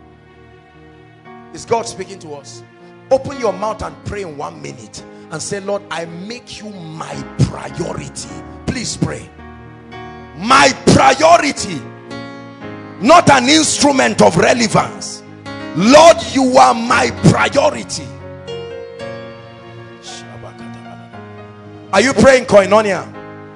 C: Is God speaking to us? Open your mouth and pray in one minute and say, Lord, I make you my priority. Please pray. My priority, not an instrument of relevance. Lord, you are my priority. Are you praying, Koinonia?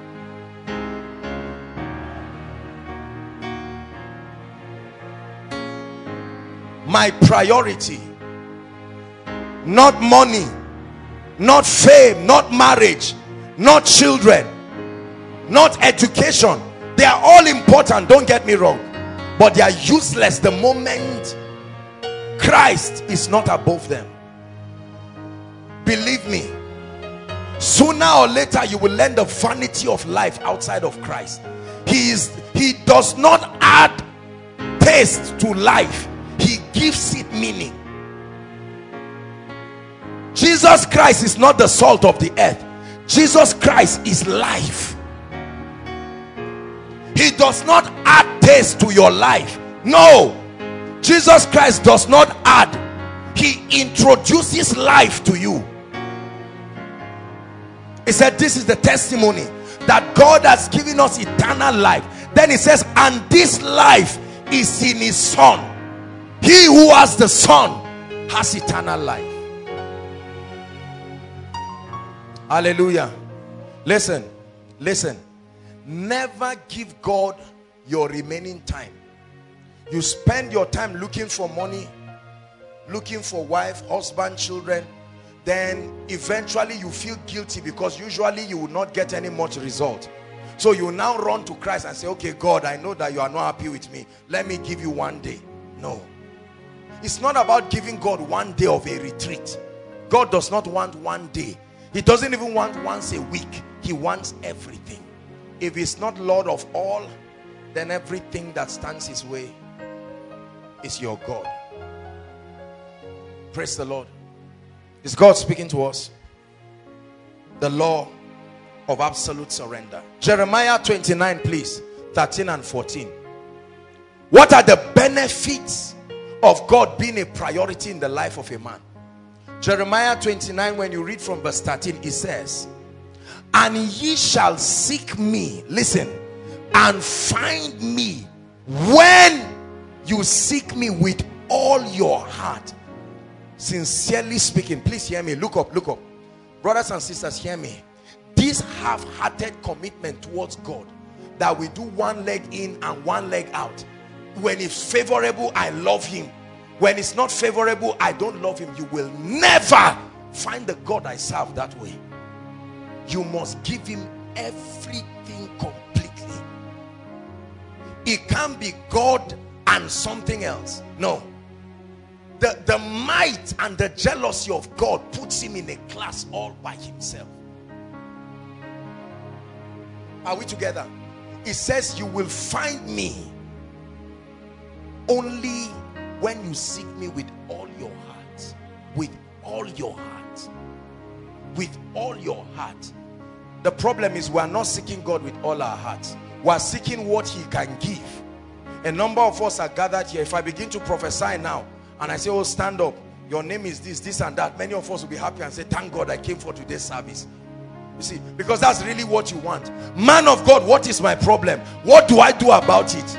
C: My priority, not money, not fame, not marriage, not children, not education. They are all important, don't get me wrong, but they are useless the moment Christ is not above them. Believe me, sooner or later you will learn the vanity of life outside of Christ. He is, he does not add taste to life, he gives it meaning. Jesus Christ is not the salt of the earth. Jesus Christ is life. He does not add taste to your life. No, Jesus Christ does not add. He introduces life to you. He said, this is the testimony that God has given us eternal life. Then he says, and this life is in his Son. He who has the Son has eternal life. Hallelujah. Listen, listen. Never give God your remaining time. You spend your time looking for money, looking for wife, husband, children. Then eventually you feel guilty because usually you will not get any much result. So you now run to Christ and say, okay, God, I know that you are not happy with me. Let me give you one day. No. It's not about giving God one day of a retreat. God does not want one day. He doesn't even want once a week. He wants everything. If he's not Lord of all, then everything that stands his way is your God. Praise the Lord. Is God speaking to us? The law of absolute surrender. Jeremiah twenty-nine, please. thirteen and fourteen. What are the benefits of God being a priority in the life of a man? Jeremiah twenty-nine, when you read from verse thirteen, it says, and ye shall seek me, listen, and find me when you seek me with all your heart. Sincerely speaking, please hear me. Look up, look up. Brothers and sisters, hear me. This half-hearted commitment towards God, that we do one leg in and one leg out. When it's favorable, I love him. When it's not favorable, I don't love him. You will never find the God I serve that way. You must give him everything completely. It can't be God and something else. No. The, the might and the jealousy of God puts him in a class all by himself. Are we together? It says you will find me only when you seek me with all your heart. With all your heart. With all your heart. The problem is we are not seeking God with all our hearts. We are seeking what he can give. A number of us are gathered here. If I begin to prophesy now and I say, oh, stand up, your name is this, this and that, many of us will be happy and say, thank God I came for today's service. You see, because that's really what you want. Man of God, what is my problem? What do I do about it?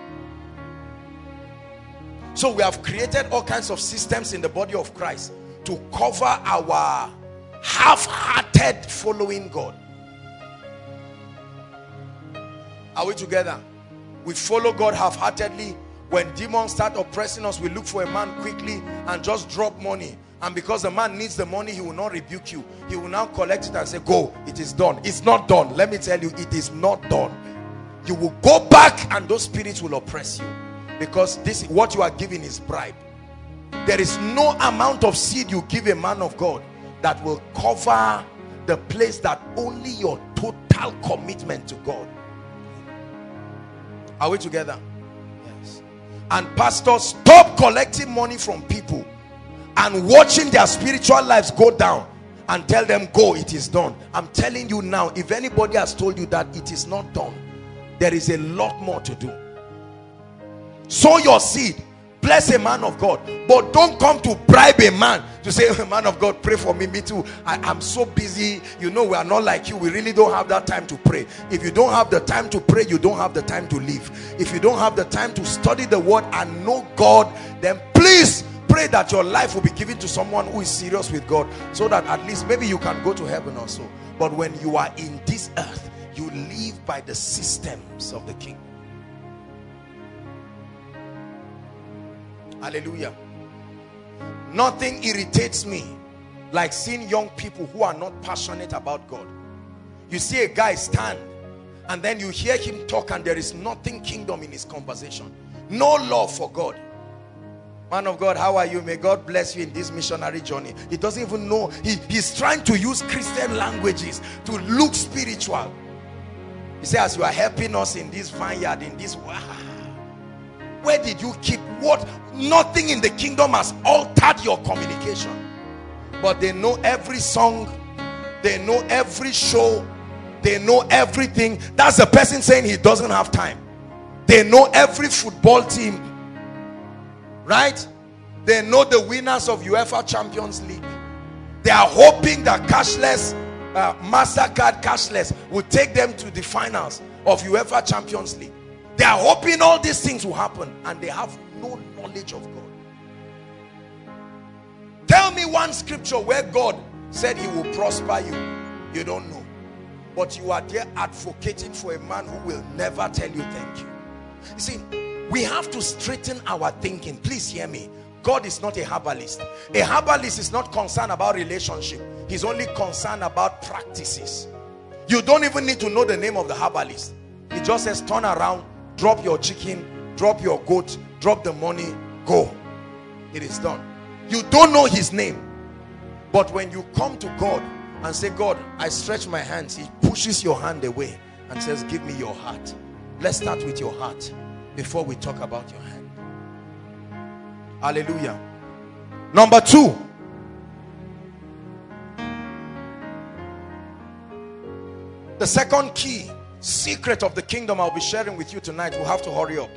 C: So we have created all kinds of systems in the body of Christ to cover our half-hearted following God. Are we together? We follow God half-heartedly. When demons start oppressing us, we look for a man quickly and just drop money. And because the man needs the money, he will not rebuke you. He will now collect it and say, go, it is done. It's not done. Let me tell you, it is not done. You will go back and those spirits will oppress you. because this what you are giving is bribe. There is no amount of seed you give a man of God that will cover the place that only your total commitment to God. Are we together? Yes. And pastors, stop collecting money from people and watching their spiritual lives go down and tell them, go, it is done. I'm telling you now, if anybody has told you that it is not done, there is a lot more to do. Sow your seed, bless a man of God, but don't come to bribe a man to say, man of God, pray for me. Me too, I am so busy, you know, we are not like you, we really don't have that time to pray. If you don't have the time to pray, you don't have the time to live. If you don't have the time to study the word and know God, then please pray that your life will be given to someone who is serious with God, so that at least maybe you can go to heaven also. But when you are in this earth, you live by the systems of the king. Hallelujah. Nothing irritates me like seeing young people who are not passionate about God. You see a guy stand and then you hear him talk and there is nothing kingdom in his conversation. No love for God. Man of God, how are you? May God bless you in this missionary journey. He doesn't even know. He, he's trying to use Christian languages to look spiritual. He says, you are helping us in this vineyard, in this... Where did you keep what? Nothing in the kingdom has altered your communication. But they know every song, they know every show, they know everything. That's the person saying he doesn't have time. They know every football team, right? They know the winners of UEFA Champions League. They are hoping that cashless, uh, MasterCard cashless will take them to the finals of UEFA Champions League. They are hoping all these things will happen and they have no knowledge of God. Tell me one scripture where God said he will prosper you. You don't know. But you are there advocating for a man who will never tell you thank you. You see, we have to straighten our thinking. Please hear me. God is not a herbalist. A herbalist is not concerned about relationship. He's only concerned about practices. You don't even need to know the name of the herbalist. He just says, turn around, drop your chicken, drop your goat, drop the money, go. It is done. You don't know his name. But when you come to God and say, God, I stretch my hands, he pushes your hand away and says, give me your heart. Let's start with your heart before we talk about your hand. Hallelujah. Number two. The second key secret of the kingdom I'll be sharing with you tonight, we'll have to hurry up.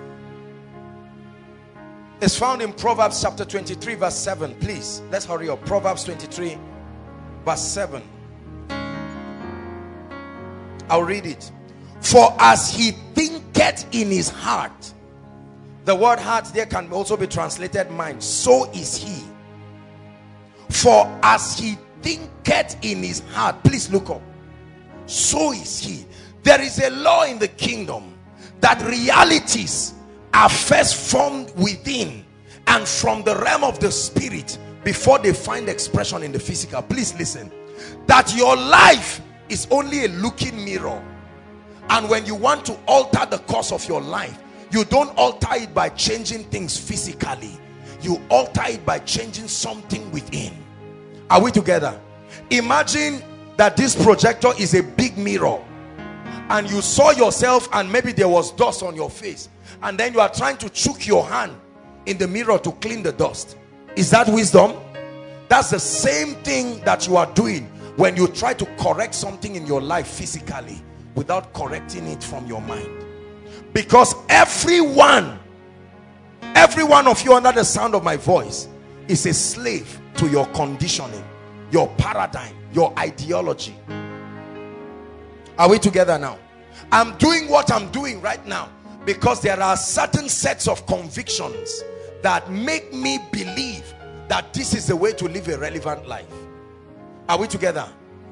C: It's found in Proverbs chapter twenty-three verse seven. Please, let's hurry up. Proverbs twenty-three verse seven. I'll read it. For as he thinketh in his heart, the word heart there can also be translated mind, so is he. For as he thinketh in his heart, please look up, so is he. There is a law in the kingdom that realities are first formed within and from the realm of the spirit before they find expression in the physical. Please listen. That your life is only a looking mirror. And when you want to alter the course of your life, you don't alter it by changing things physically. You alter it by changing something within. Are we together? Imagine that this projector is a big mirror and you saw yourself and maybe there was dust on your face, and then you are trying to chook your hand in the mirror to clean the dust. Is that wisdom? That's the same thing that you are doing when you try to correct something in your life physically without correcting it from your mind. Because everyone every one of you under the sound of my voice is a slave to your conditioning, your paradigm, your ideology. Are we together now? I'm doing what I'm doing right now because there are certain sets of convictions that make me believe that this is the way to live a relevant life. Are we together?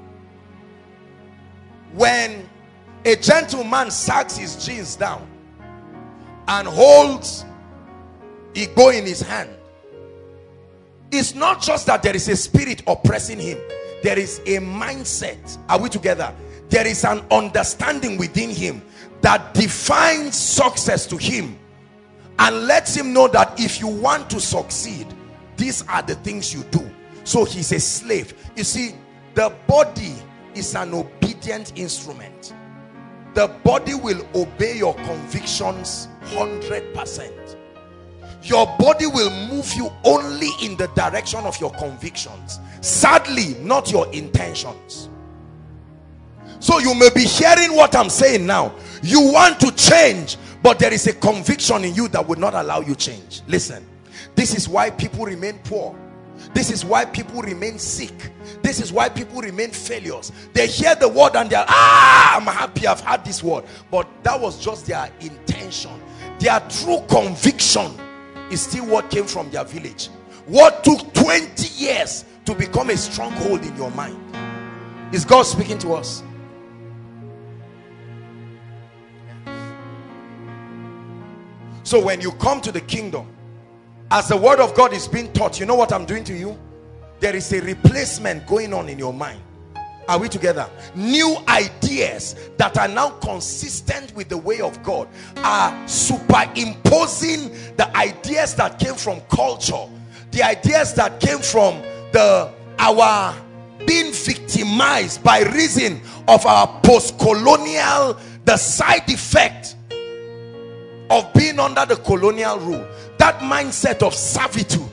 C: When a gentleman sags his jeans down and holds Igbo in his hand, it's not just that there is a spirit oppressing him. There is a mindset. Are we together? There is an understanding within him that defines success to him and lets him know that if you want to succeed, these are the things you do. So he's a slave. You see, the body is an obedient instrument. The body will obey your convictions one hundred percent. Your body will move you only in the direction of your convictions. Sadly, not your intentions. So you may be hearing what I'm saying now. You want to change, but there is a conviction in you that would not allow you change. Listen, this is why people remain poor. This is why people remain sick. This is why people remain failures. They hear the word and they're, ah, I'm happy I've had this word. But that was just their intention. Their true conviction is still what came from their village. What took twenty years to become a stronghold in your mind. Is God speaking to us? So when you come to the kingdom, as the word of God is being taught, you know what I'm doing to you? There is a replacement going on in your mind. Are we together? New ideas that are now consistent with the way of God are superimposing the ideas that came from culture, the ideas that came from the our being victimized by reason of our post-colonial, the side effect of being under the colonial rule, that mindset of servitude.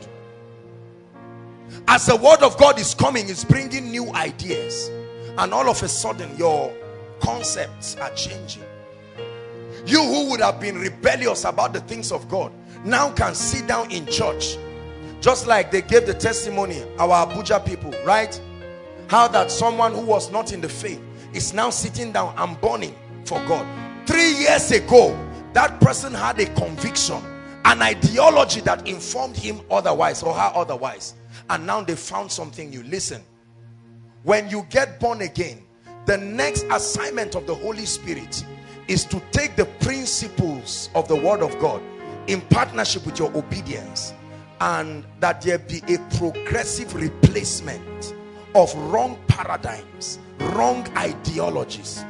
C: As the word of God is coming, it's bringing new ideas, and all of a sudden your concepts are changing. You who would have been rebellious about the things of God now can sit down in church, just like they gave the testimony, our Abuja people, right? How that someone who was not in the faith is now sitting down and burning for God. Three years ago, that person had a conviction, an ideology that informed him otherwise or her otherwise, and now they found something new. Listen, when you get born again, the next assignment of the Holy Spirit is to take the principles of the word of God in partnership with your obedience, and that there be a progressive replacement of wrong paradigms, wrong ideologies.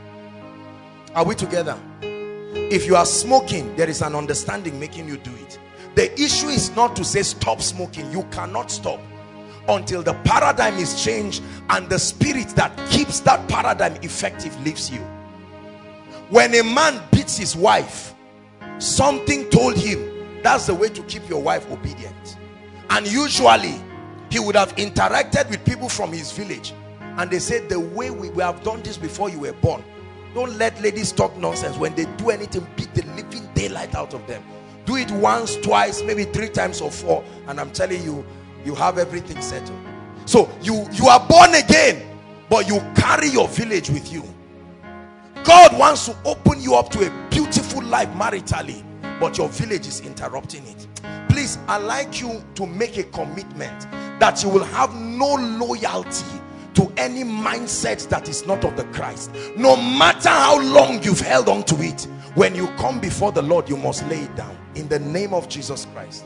C: Are we together? If you are smoking, there is an understanding making you do it. The issue is not to say stop smoking. You cannot stop until the paradigm is changed and the spirit that keeps that paradigm effective leaves you. When a man beats his wife, something told him that's the way to keep your wife obedient. And usually he would have interacted with people from his village, and they said, the way we, we have done this before you were born. Don't let ladies talk nonsense. When they do anything, beat the living daylight out of them. Do it once, twice, maybe three times or four, and I'm telling you, you have everything settled. So you you are born again, but you carry your village with you. God wants to open you up to a beautiful life maritally, but your village is interrupting it. Please, I'd like you to make a commitment that you will have no loyalty to any mindset that is not of the Christ. No matter how long you've held on to it, when you come before the Lord, you must lay it down in the name of Jesus Christ.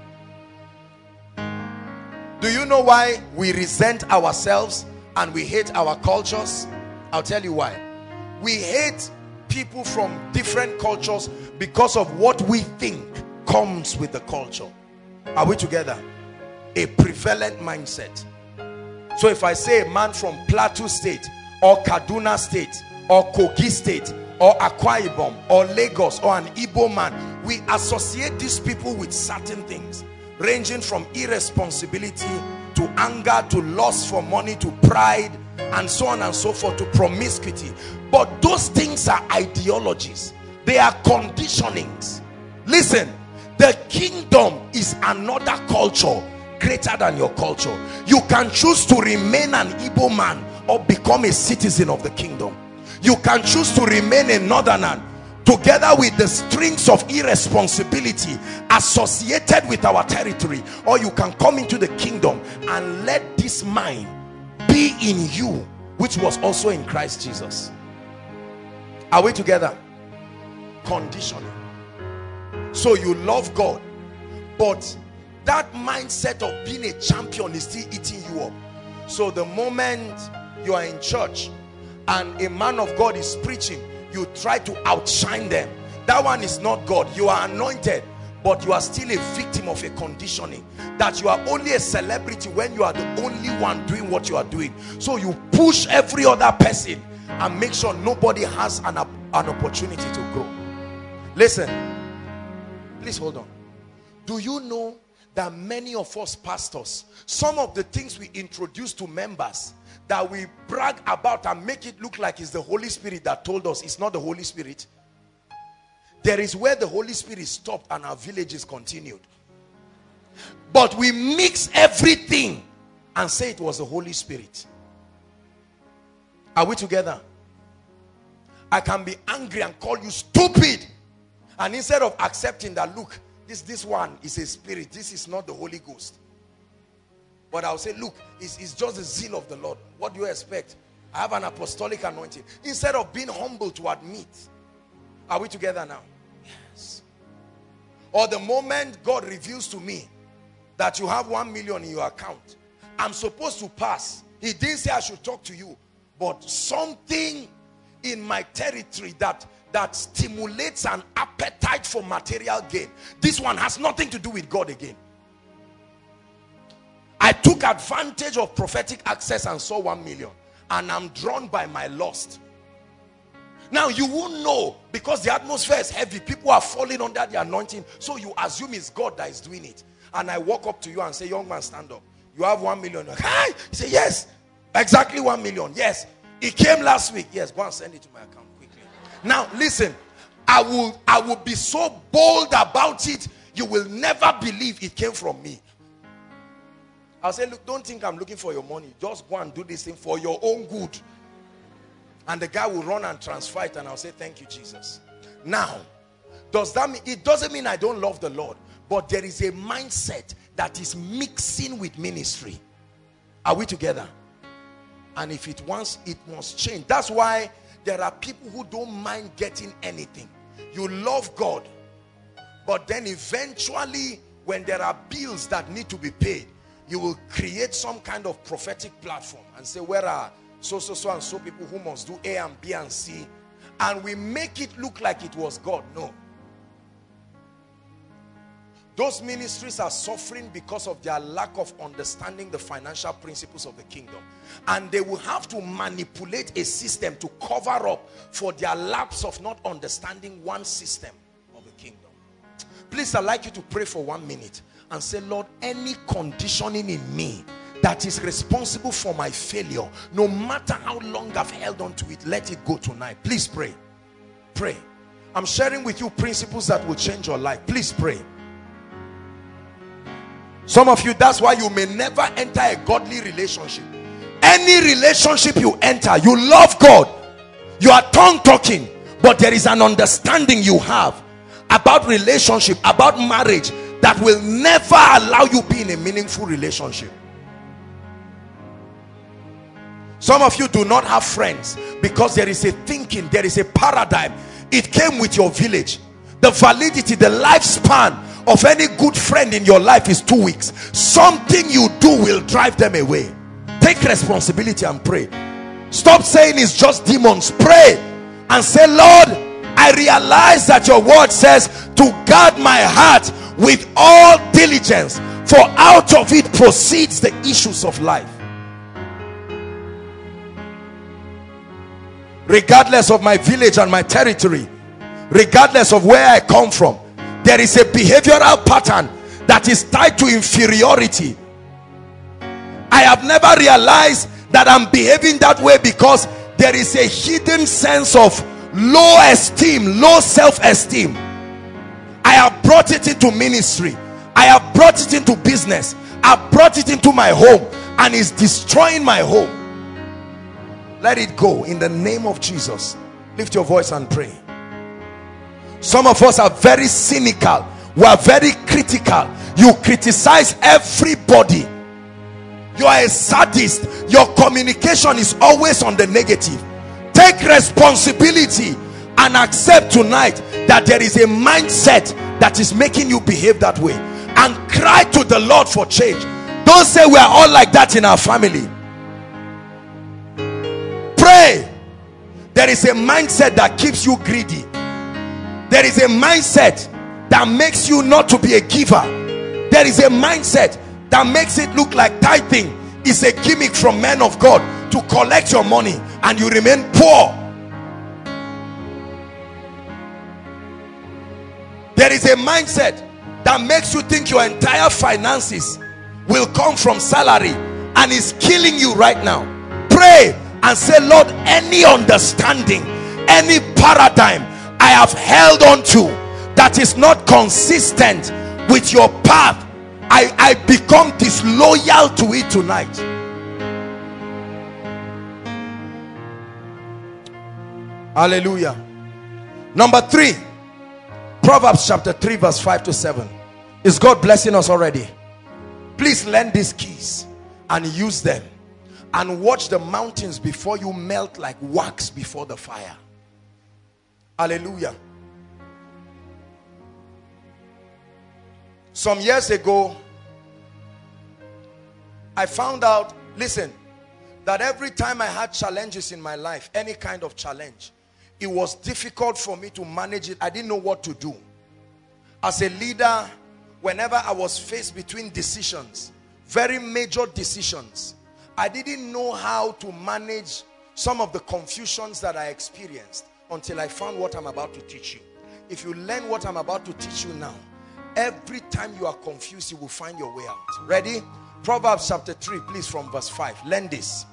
C: Do you know why we resent ourselves and we hate our cultures? I'll tell you why. We hate people from different cultures because of what we think comes with the culture. Are we together? A prevalent mindset. So if I say a man from Plateau State or Kaduna State or Kogi State or Akwa Ibom or Lagos or an Igbo man, we associate these people with certain things, ranging from irresponsibility to anger to lust for money to pride and so on and so forth to promiscuity. But those things are ideologies. They are conditionings. Listen, the kingdom is another culture greater than your culture. You can choose to remain an Igbo man or become a citizen of the kingdom. You can choose to remain a northerner together with the strings of irresponsibility associated with our territory, or you can come into the kingdom and let this mind be in you which was also in Christ Jesus. Are we together? Conditioning. So you love God, but that mindset of being a champion is still eating you up. So the moment you are in church and a man of God is preaching, you try to outshine them. That one is not God. You are anointed, but you are still a victim of a conditioning that you are only a celebrity when you are the only one doing what you are doing. So you push every other person and make sure nobody has an, an opportunity to grow. Listen, please hold on. Do you know that many of us pastors, some of the things we introduce to members that we brag about and make it look like it's the Holy Spirit that told us, it's not the Holy Spirit. There is where the Holy Spirit stopped and our village is continued. But we mix everything and say it was the Holy Spirit. Are we together? I can be angry and call you stupid, and instead of accepting that, look, this this one is a spirit, this is not the Holy Ghost, but I'll say, look, it's, it's just the zeal of the Lord. What do you expect? I have an apostolic anointing. Instead of being humble to admit. Are we together now? Yes. Or the moment God reveals to me that you have one million in your account, I'm supposed to pass. He didn't say I should talk to you, but something in my territory that that stimulates an appetite for material gain. This one has nothing to do with God again. I took advantage of prophetic access and saw one million, and I'm drawn by my lust. Now you won't know because the atmosphere is heavy. People are falling under the anointing, so you assume it's God that is doing it. And I walk up to you and say, young man, stand up. You have one million. Like, hi. You say, yes, exactly one million. Yes, it came last week. Yes, go and send it to my account quickly. Now listen, I will I will be so bold about it, you will never believe it came from me. I'll say, look, don't think I'm looking for your money. Just go and do this thing for your own good. And the guy will run and transfer it, and I'll say, thank you, Jesus. Now, does that mean, it doesn't mean I don't love the Lord, but there is a mindset that is mixing with ministry. Are we together? And if it wants, it must change. That's why there are people who don't mind getting anything. You love God, but then eventually when there are bills that need to be paid, you will create some kind of prophetic platform and say, where are so so so and so people who must do A and B and C, and we make it look like it was God. No, those ministries are suffering because of their lack of understanding the financial principles of the kingdom, and they will have to manipulate a system to cover up for their lapse of not understanding one system of the kingdom. Please, I'd like you to pray for one minute and say, Lord, any conditioning in me that is responsible for my failure, no matter how long I've held on to it, let it go tonight. Please pray. Pray. I'm sharing with you principles that will change your life. Please pray. Some of you, that's why you may never enter a godly relationship. Any relationship you enter, you love God, you are tongue talking, but there is an understanding you have about relationship, about marriage, that will never allow you be in a meaningful relationship. Some of you do not have friends because there is a thinking, there is a paradigm. It came with your village. The validity, the lifespan of any good friend in your life is two weeks. Something you do will drive them away. Take responsibility and pray. Stop saying it's just demons. Pray and say, Lord, I realize that your word says to guard my heart with all diligence, for out of it proceeds the issues of life. Regardless of my village and my territory, regardless of where I come from, there is a behavioral pattern that is tied to inferiority. I have never realized that I'm behaving that way because there is a hidden sense of low esteem, low self-esteem. I have brought it into ministry. I have brought it into business. I've brought it into my home, and it's destroying my home. Let it go in the name of Jesus. Lift your voice and pray. Some of us are very cynical. We are very critical. You criticize everybody. You are a sadist. Your communication is always on the negative. Take responsibility and accept tonight that there is a mindset that is making you behave that way, and cry to the Lord for change. Don't say we are all like that in our family. Pray. There is a mindset that keeps you greedy. There is a mindset that makes you not to be a giver. There is a mindset that makes it look like tithing is a gimmick from men of God to collect your money and you remain poor. There is a mindset that makes you think your entire finances will come from salary and is killing you right now. Pray and say, Lord, any understanding, any paradigm I have held on to that is not consistent with your path, I, I become disloyal to it tonight. Hallelujah. Number three, Proverbs chapter three verse five to seven. Is God blessing us already? Please learn these keys and use them, and watch the mountains before you melt like wax before the fire. Hallelujah. Some years ago, I found out, listen, that every time I had challenges in my life, any kind of challenge, it was difficult for me to manage it. I didn't know what to do. As a leader, whenever I was faced between decisions, very major decisions, I didn't know how to manage some of the confusions that I experienced until I found what I'm about to teach you. If you learn what I'm about to teach you now, every time you are confused, you will find your way out. Ready? Proverbs chapter three, please, from verse five. Learn this.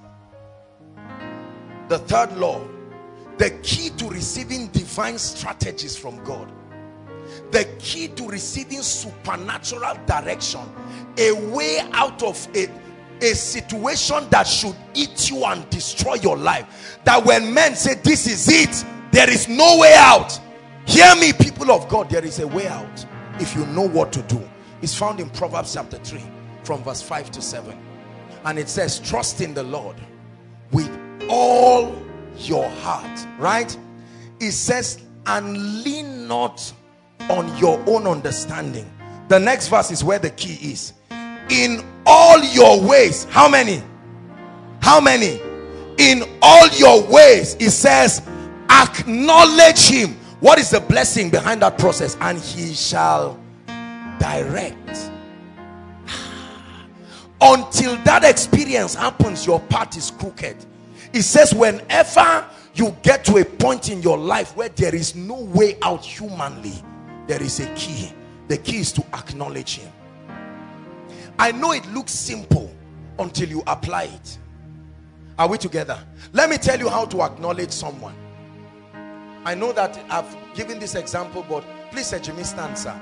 C: The third law, the key to receiving divine strategies from God, the key to receiving supernatural direction, a way out of it, a situation that should eat you and destroy your life, that when men say this is it, there is no way out. Hear me, people of God, there is a way out if you know what to do. It's found in Proverbs chapter three from verse five to seven, and it says, trust in the Lord with all your heart, right? It says, and lean not on your own understanding. The next verse is where the key is. In all your ways, how many? How many? In all your ways, it says, acknowledge him. What is the blessing behind that process? And he shall direct. Until that experience happens, your path is crooked. It says, whenever you get to a point in your life where there is no way out humanly, there is a key. The key is to acknowledge him. I know it looks simple until you apply it. Are we together? Let me tell you how to acknowledge someone. I know that I've given this example, but please, Sir Jimmy, stand, sir.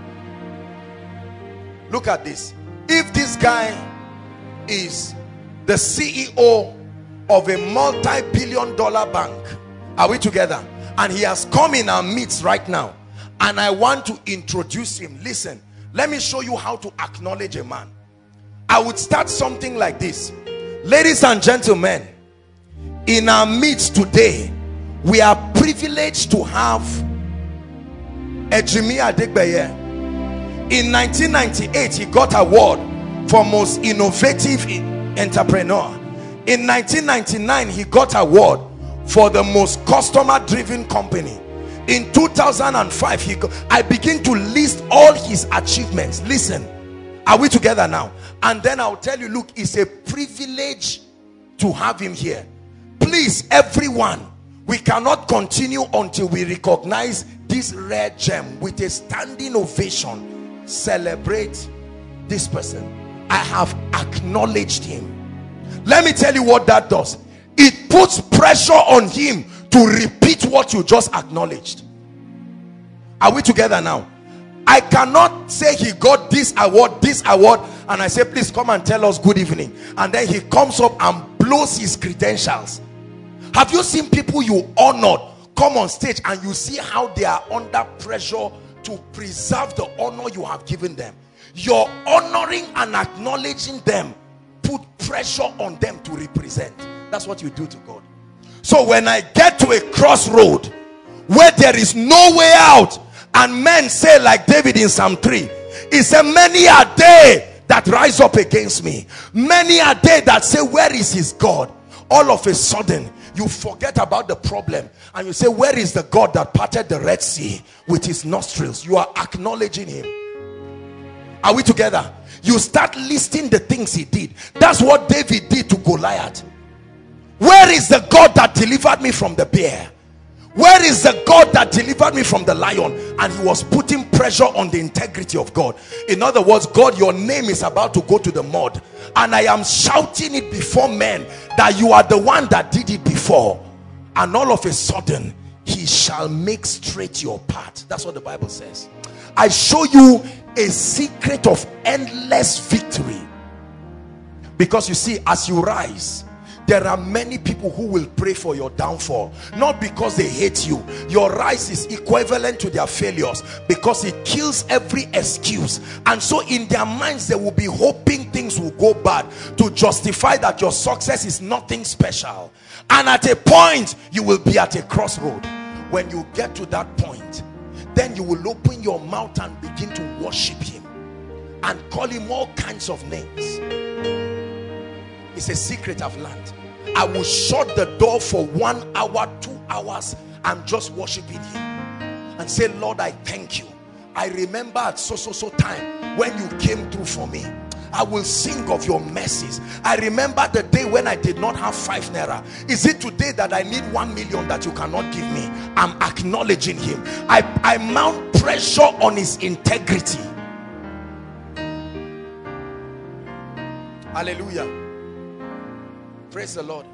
C: Look at this. If this guy is the C E O of a multi-billion dollar bank, are we together? And he has come in our midst right now, and I want to introduce him. Listen, let me show you how to acknowledge a man. I would start something like this. Ladies and gentlemen, in our midst today, we are privileged to have Ejimi Adegbeye. In nineteen ninety-eight, he got an award for most innovative entrepreneur. In nineteen ninety-nine, he got an award for the most customer-driven company. In two thousand five, he got, I begin to list all his achievements. Listen, are we together now? And then I'll tell you, look, it's a privilege to have him here. Please, everyone, we cannot continue until we recognize this rare gem with a standing ovation. Celebrate this person. I have acknowledged him. Let me tell you what that does. It puts pressure on him to repeat what you just acknowledged. Are we together now? I cannot say he got this award, this award, and I say, please come and tell us good evening, and then he comes up and blows his credentials. Have you seen people you honored come on stage and you see how they are under pressure to preserve the honor you have given them? Your honoring and acknowledging them put pressure on them to represent. That's what you do to God. So when I get to a crossroad where there is no way out, and men say like David in Psalm three, he said, many are they that rise up against me, many are they that say, where is his God? all of a sudden you forget about the problem and you say, where is the God that parted the Red Sea with his nostrils? You are acknowledging him. Are we together? You start listing the things he did. That's what David did to Goliath. Where is the God that delivered me from the bear? Where is the God that delivered me from the lion? And he was putting pressure on the integrity of God. In other words, God, your name is about to go to the mud, and I am shouting it before men that you are the one that did it before. And all of a sudden, he shall make straight your path. That's what the Bible says. I show you a secret of endless victory. Because you see, as you rise, there are many people who will pray for your downfall, not because they hate you. Your rise is equivalent to their failures, because it kills every excuse. And so in their minds they will be hoping things will go bad to justify that your success is nothing special. And at a point you will be at a crossroad. When you get to that point, then you will open your mouth and begin to worship him and call him all kinds of names. It's a secret I've learned. I will shut the door for one hour, two hours, and just worshiping him and say, Lord, I thank you. I remember at so so so time when you came through for me. I will sing of your mercies. I remember the day when I did not have five naira. Is it today that I need one million that you cannot give me? I'm acknowledging him. I, I mount pressure on his integrity. Hallelujah. Praise the Lord.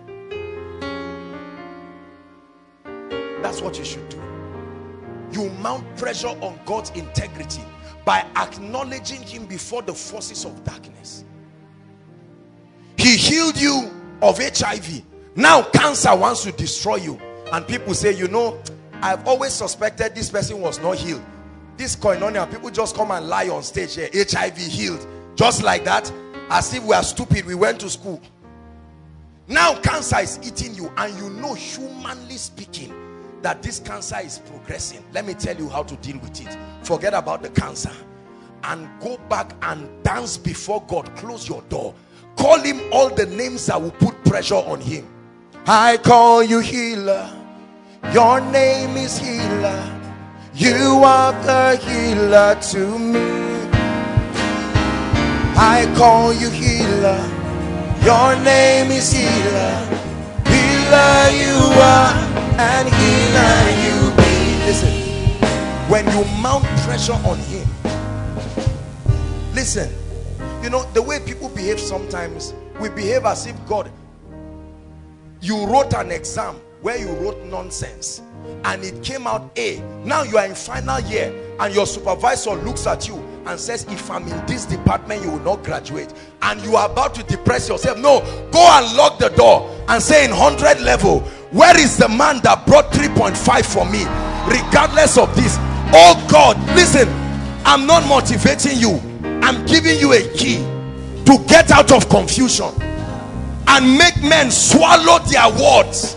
C: That's what you should do. You mount pressure on God's integrity by acknowledging him before the forces of darkness. He healed you of H I V. Now cancer wants to destroy you. And people say, you know, I've always suspected this person was not healed. This koinonia, people just come and lie on stage here. H I V healed. Just like that. As if we are stupid. We went to school. Now cancer is eating you, and you know, humanly speaking, that this cancer is progressing. Let me tell you how to deal with it. Forget about the cancer and go back and dance before God. Close your door. Call him all the names that will put pressure on him. I call you healer. Your name is healer. You are the healer to me. I call you healer. Your name is healer. Healer you are, and healer you be. Listen, when you mount pressure on him, listen, you know the way people behave sometimes, we behave as if God, you wrote an exam where you wrote nonsense and it came out A. Now you are in final year and your supervisor looks at you and says, if I'm in this department you will not graduate, and you are about to depress yourself. No, go and lock the door and say, in one hundred level, where is the man that brought three point five for me? Regardless of this, oh God, listen, I'm not motivating you, I'm giving you a key to get out of confusion and make men swallow their words.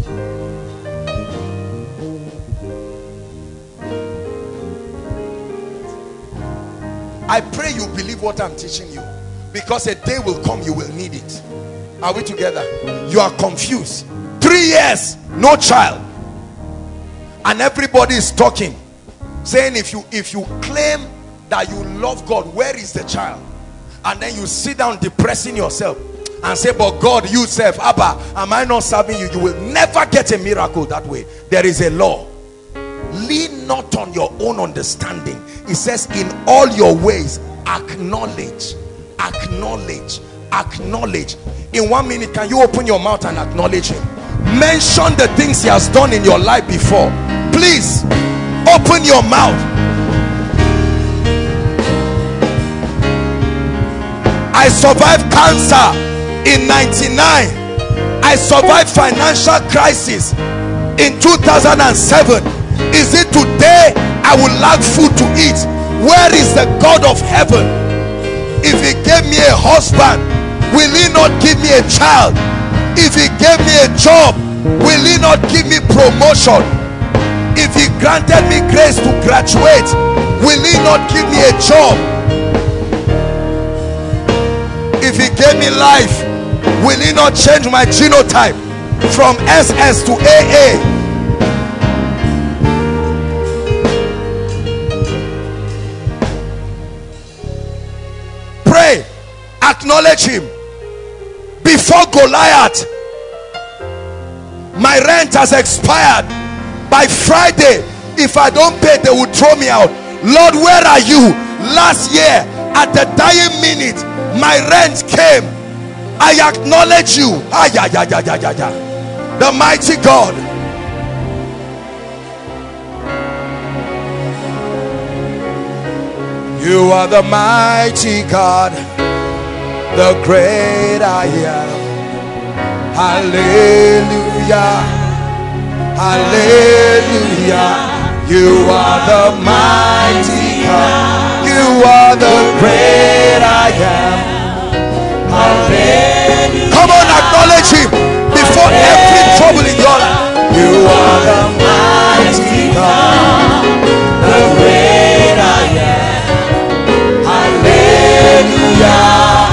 C: I pray you believe what I'm teaching you, because a day will come you will need it. Are we together? You are confused. Three years, no child, and everybody is talking, saying if you if you claim that you love God, where is the child? And then you sit down depressing yourself and say, but God, you serve Abba, am I not serving you? You will never get a miracle that way. There is a law. Lean not on your own understanding. It says, in all your ways acknowledge, acknowledge, acknowledge. In one minute, can you open your mouth and acknowledge him? Mention the things he has done in your life before. Please open your mouth. I survived cancer in ninety-nine. I survived financial crisis in two thousand seven. Is it today I will lack food to eat? Where is the God of heaven? If he gave me a husband, will he not give me a child? If he gave me a job, will he not give me promotion? If he granted me grace to graduate, will he not give me a job? If he gave me life, Will he not change my genotype from S S to A A? Pray, acknowledge him. Before Goliath, my rent has expired. By Friday, if I don't pay, they will throw me out. Lord, where are you? Last year, at the dying minute, my rent came. I acknowledge you. Ah, yeah, yeah, yeah, yeah, yeah, yeah. The mighty God. You are the mighty God, the great I am. Hallelujah, hallelujah. You are the mighty God, you are the great I am. Hallelujah. Come on, acknowledge him before every trouble in your life. You are the mighty God, the great I am. Hallelujah,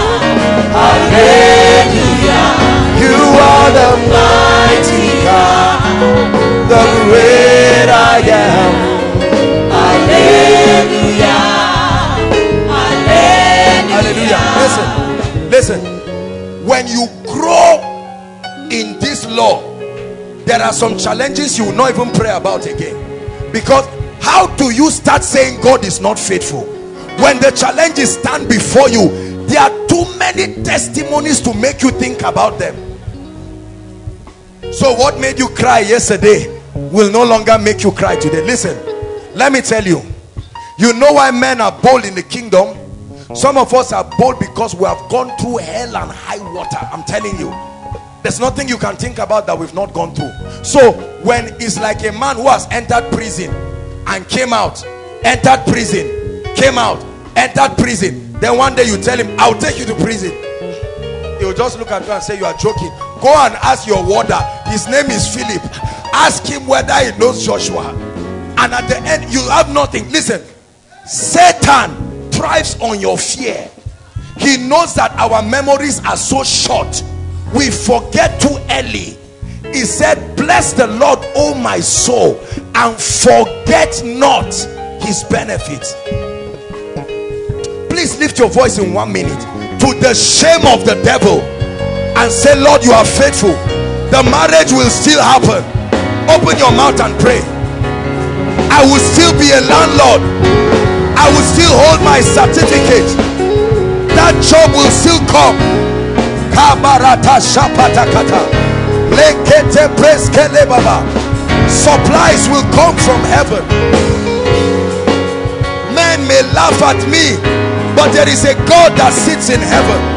C: hallelujah. You are the mighty God, the great I am. Hallelujah, hallelujah. Hallelujah. Listen, listen. When you grow in this law, there are some challenges you will not even pray about again. Because how do you start saying God is not faithful when the challenges stand before you? There are too many testimonies to make you think about them. So what made you cry yesterday will no longer make you cry today. Listen, let me tell you, you know why men are bold in the kingdom? Some of us are bold because we have gone through hell and high water. I'm telling you, there's nothing you can think about that we've not gone through. So when it's like a man who has entered prison and came out, entered prison, came out, entered prison, then one day you tell him, I'll take you to prison. He'll just look at you and say, you are joking. Go and ask your warder, his name is Philip. Ask him whether he knows Joshua. And at the end, you have nothing. Listen, Satan thrives on your fear. He knows that our memories are so short. We forget too early. He said, bless the Lord, O my soul, and forget not his benefits. Please lift your voice in one minute to the shame of the devil and say, Lord, you are faithful. The marriage will still happen. Open your mouth and pray. I will still be a landlord. I will still hold my certificate. That job will still come. Supplies will come from heaven. Men may laugh at me, but there is a God that sits in heaven.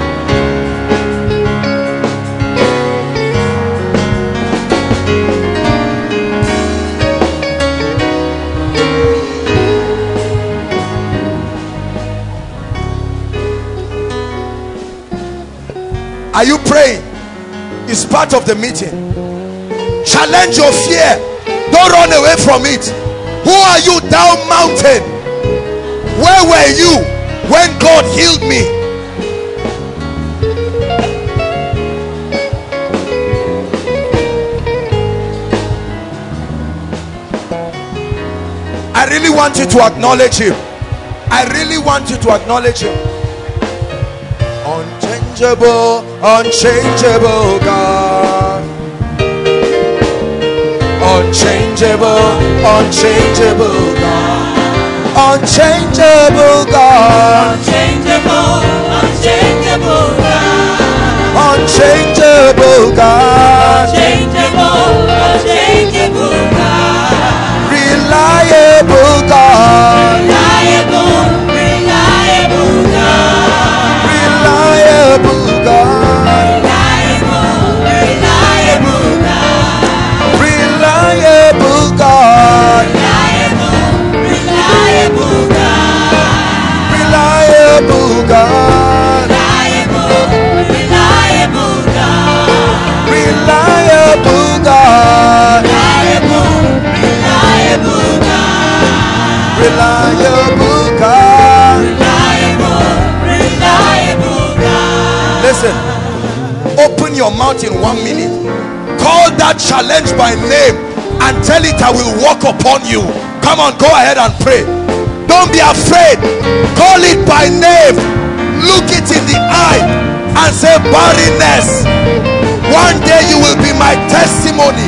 C: Are you praying? It's part of the meeting. Challenge your fear. Don't run away from it. Who are you, thou mountain? Where were you when God healed me? I really want you to acknowledge him. I really want you to acknowledge him. Unchangeable, unchangeable God. Unchangeable, unchangeable God. Unchangeable God.
D: Unchangeable, unchangeable God.
C: Unchangeable God.
D: Unchangeable, unchangeable God.
C: Reliable God.
D: Reliable, reliable God.
C: Reliable God.
D: Reliable, reliable God.
C: Reliable God.
D: Reliable, reliable God.
C: Reliable God.
D: Reliable, reliable God.
C: Open your mouth in one minute. Call that challenge by name and tell it, I will walk upon you. Come on, go ahead and pray. Don't be afraid. Call it by name. Look it in the eye and say, barrenness, one day you will be my testimony.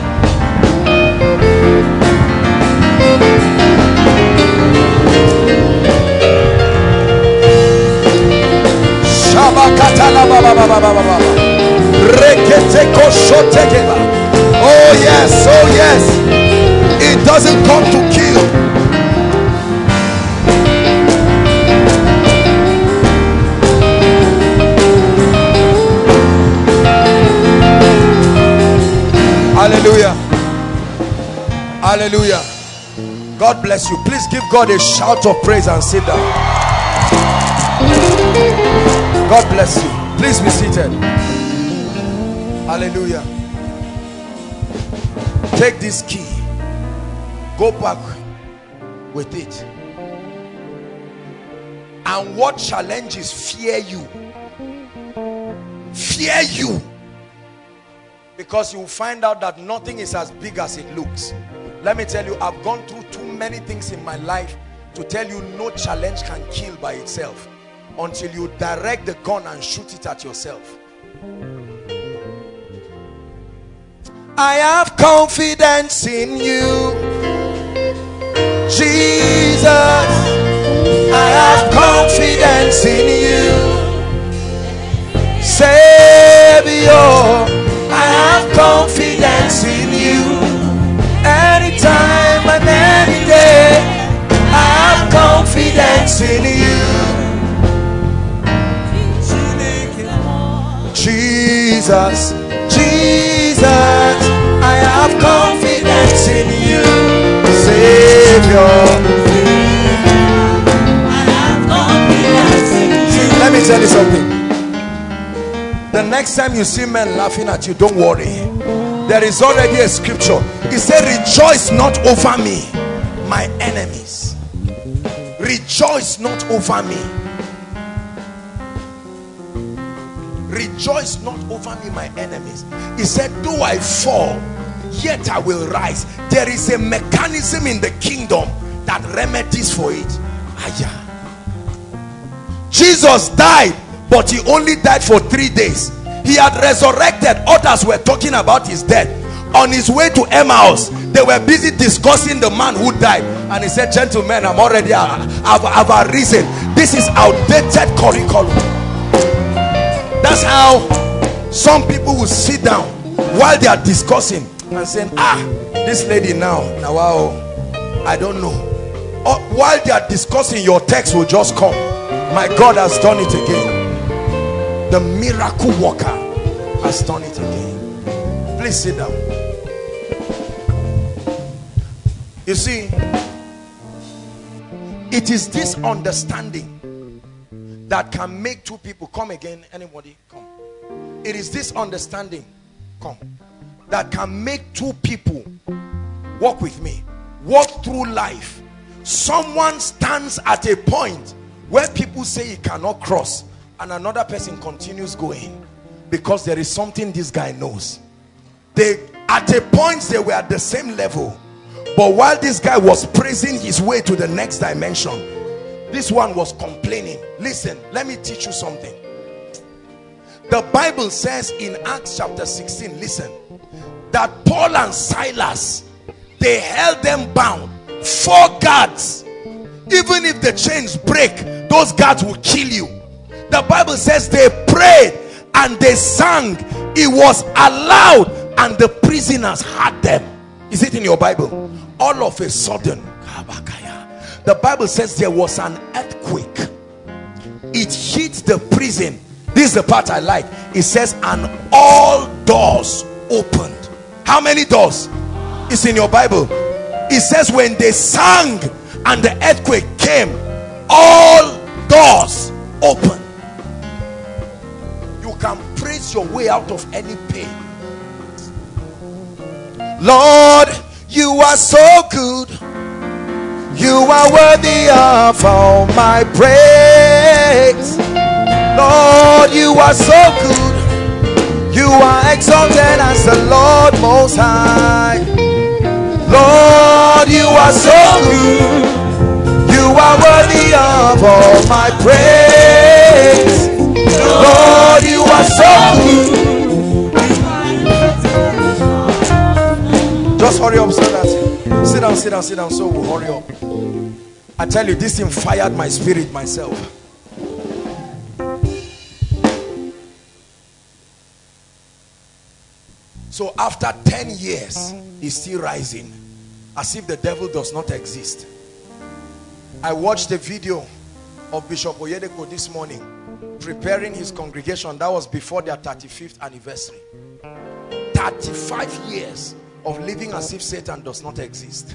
C: Oh yes, oh yes. It doesn't come to kill. Hallelujah. Hallelujah. God bless you. Please give God a shout of praise and sit down. God bless you. Please be seated. Hallelujah. Take this key. Go back with it. And what challenges fear you? Fear you. Because you will find out that nothing is as big as it looks. Let me tell you, I've gone through too many things in my life to tell you no challenge can kill by itself until you direct the gun and shoot it at yourself. I have confidence in you, Jesus. I have confidence in you, Savior. I have confidence in you. Anytime and any day, I have confidence in you, Jesus. Jesus, I have confidence in you, Savior. I have confidence in you. Let me tell you something. The next time you see men laughing at you, don't worry. There is already a scripture. It said, rejoice not over me, my enemies. Rejoice not over me. Rejoice not over me, my enemies. He said, though I fall, yet I will rise. There is a mechanism in the kingdom that remedies for it. Aya. Jesus died, but he only died for three days. He had resurrected. Others were talking about his death. On his way to Emmaus, they were busy discussing the man who died. And he said, gentlemen, I'm already I've, I've arisen. This is outdated curriculum. That's how some people will sit down while they are discussing and saying, ah, this lady now, now wow, I don't know. Or while they are discussing, your text will just come. My God has done it again. The miracle worker has done it again. Please sit down. You see, it is this understanding that can make two people come again. Anybody come? It is this understanding come that can make two people walk with me, walk through life. Someone stands at a point where people say he cannot cross, and another person continues going because there is something this guy knows. They at a point they were at the same level, but while this guy was praising his way to the next dimension, this one was complaining. Listen, let me teach you something. The Bible says in Acts chapter sixteen, listen, that Paul and Silas, they held them bound. Four guards. Even if the chains break, those guards will kill you. The Bible says they prayed and they sang. It was allowed and the prisoners had them. Is it in your Bible? All of a sudden, the Bible says there was an earthquake. It hit the prison. This is the part I like. It says, and all doors opened. How many doors? It's in your Bible. It says when they sang and the earthquake came, all doors opened. You can praise your way out of any pain. Lord, you are so good. You are worthy of all my praise. Lord, you are so good. exalted as the Lord Most High. Lord, you are so good. You are worthy of all my praise. Lord, you are so good. Just hurry up so that. Sit down, sit down, sit down, so we'll hurry up. I tell you, this thing fired my spirit myself. So after ten years, he's still rising, as if the devil does not exist. I watched a video of Bishop Oyedepo this morning, preparing his congregation. That was before their thirty-fifth anniversary. thirty-five years of living as if Satan does not exist.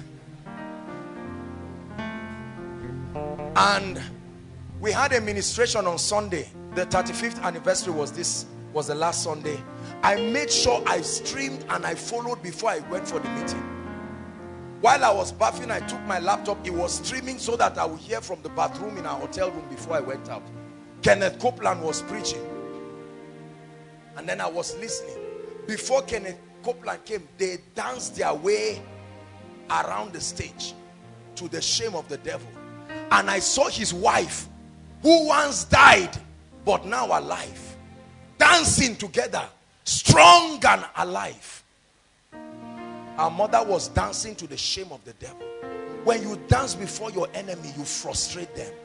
C: And we had a ministration on Sunday. The thirty-fifth anniversary was this was the last Sunday. I made sure I streamed and I followed before I went for the meeting. While I was bathing, I took my laptop. It was streaming so that I would hear from the bathroom in our hotel room before I went out. Kenneth Copeland was preaching, and then I was listening. Before Kenneth Copeland came, they danced their way around the stage to the shame of the devil. And I saw his wife, who once died but now alive, dancing together, strong and alive. Our mother was dancing to the shame of the devil. When you dance before your enemy, you frustrate them.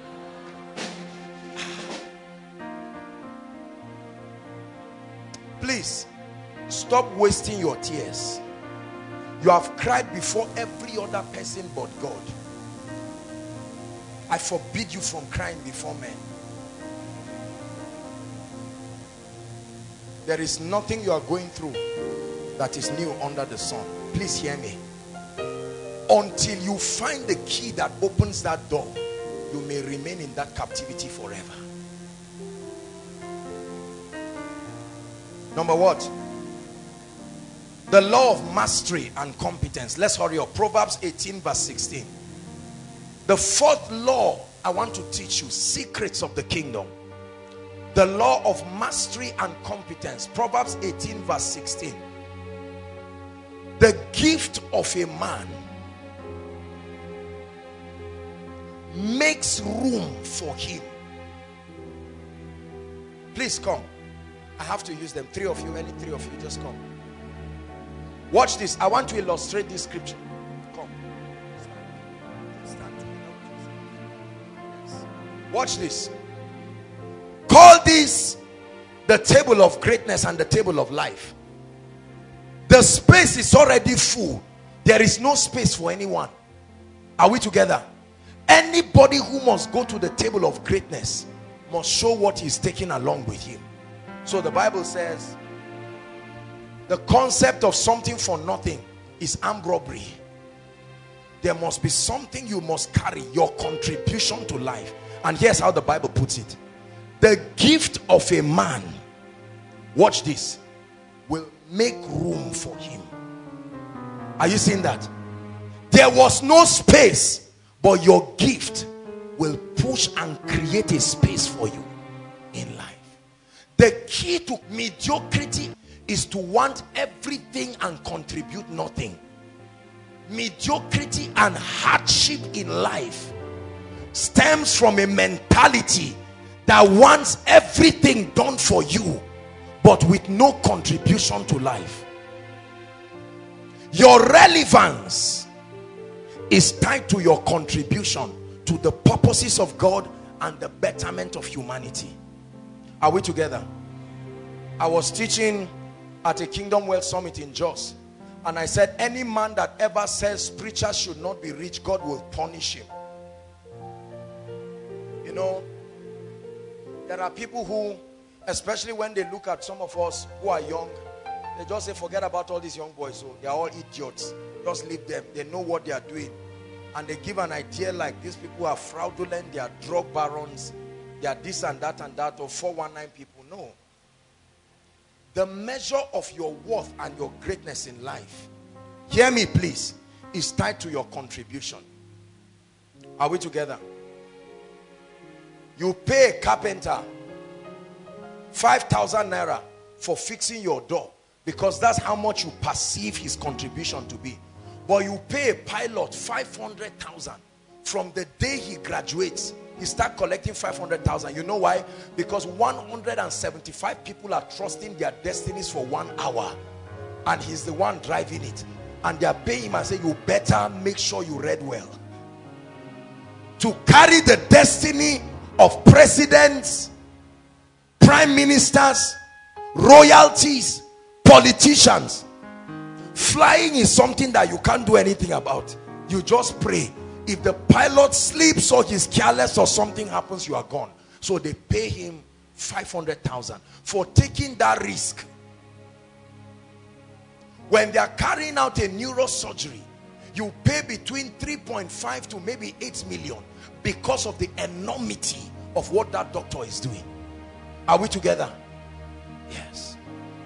C: Please stop wasting your tears. You have cried before every other person but God. I forbid you from crying before men. There is nothing you are going through that is new under the sun. Please hear me. Until you find the key that opens that door, you may remain in that captivity forever. Number what? The law of mastery and competence. Let's hurry up. Proverbs eighteen verse sixteen. The fourth law I want to teach you, secrets of the kingdom. The law of mastery and competence. Proverbs eighteen verse sixteen. The gift of a man makes room for him. Please come. I have to use them. Three of you, any three of you, just come. Watch this. I want to illustrate this scripture. Come. Stand. Stand. Watch this. Call this the table of greatness and the table of life. The space is already full. There is no space for anyone. Are we together? Anybody who must go to the table of greatness must show what he's taking along with him. So the Bible says the concept of something for nothing is armed robbery. There must be something you must carry, your contribution to life. And here's how the Bible puts it. The gift of a man, watch this, will make room for him. Are you seeing that? There was no space, but your gift will push and create a space for you in life. The key to mediocrity is to want everything and contribute nothing. Mediocrity and hardship in life stems from a mentality that wants everything done for you, but with no contribution to life. Your relevance is tied to your contribution to the purposes of God and the betterment of humanity. Are we together? I was teaching at a Kingdom Wealth Summit in Jos, and I said any man that ever says preachers should not be rich, God will punish him. You know, there are people who, especially when they look at some of us who are young, they just say forget about all these young boys, so they are all idiots, just leave them, they know what they are doing. And they give an idea like these people are fraudulent, they are drug barons, they are this and that and that, or four one nine people. No. The measure of your worth and your greatness in life, hear me please, is tied to your contribution. Are we together? You pay a carpenter five thousand naira for fixing your door because that's how much you perceive his contribution to be. But you pay a pilot five hundred thousand. From the day he graduates, he starts collecting five hundred thousand. You know why? Because one hundred seventy-five people are trusting their destinies for one hour. And he's the one driving it. And they are paying him and say, you better make sure you read well. To carry the destiny of presidents, prime ministers, royalties, politicians. Flying is something that you can't do anything about. You just pray. If the pilot sleeps or he's careless or something happens, you are gone. So they pay him five hundred thousand for taking that risk. When they are carrying out a neurosurgery, you pay between three point five to maybe eight million because of the enormity of what that doctor is doing. Are we together? Yes.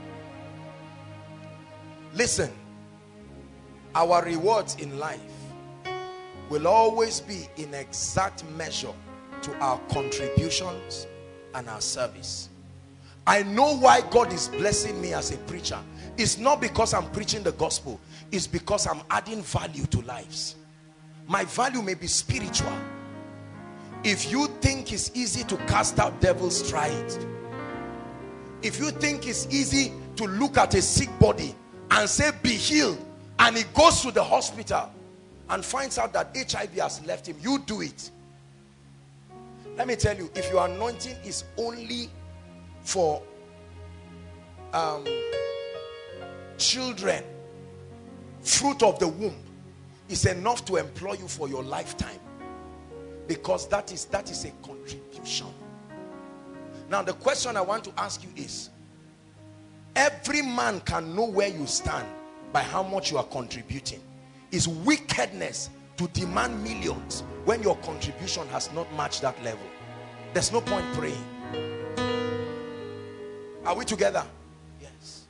C: Listen, our rewards in life will always be in exact measure to our contributions and our service. I know why God is blessing me as a preacher. It's not because I'm preaching the gospel. It's because I'm adding value to lives. My value may be spiritual. If you think it's easy to cast out devils, try it. If you think it's easy to look at a sick body and say be healed, and he goes to the hospital and finds out that H I V has left him, you do it. Let me tell you, if your anointing is only for um, children, fruit of the womb, it's enough to employ you for your lifetime, because that is that is a contribution. Now the question I want to ask you is, every man can know where you stand by how much you are contributing. It's wickedness to demand millions when your contribution has not matched that level. There's no point praying. Are we together? Yes.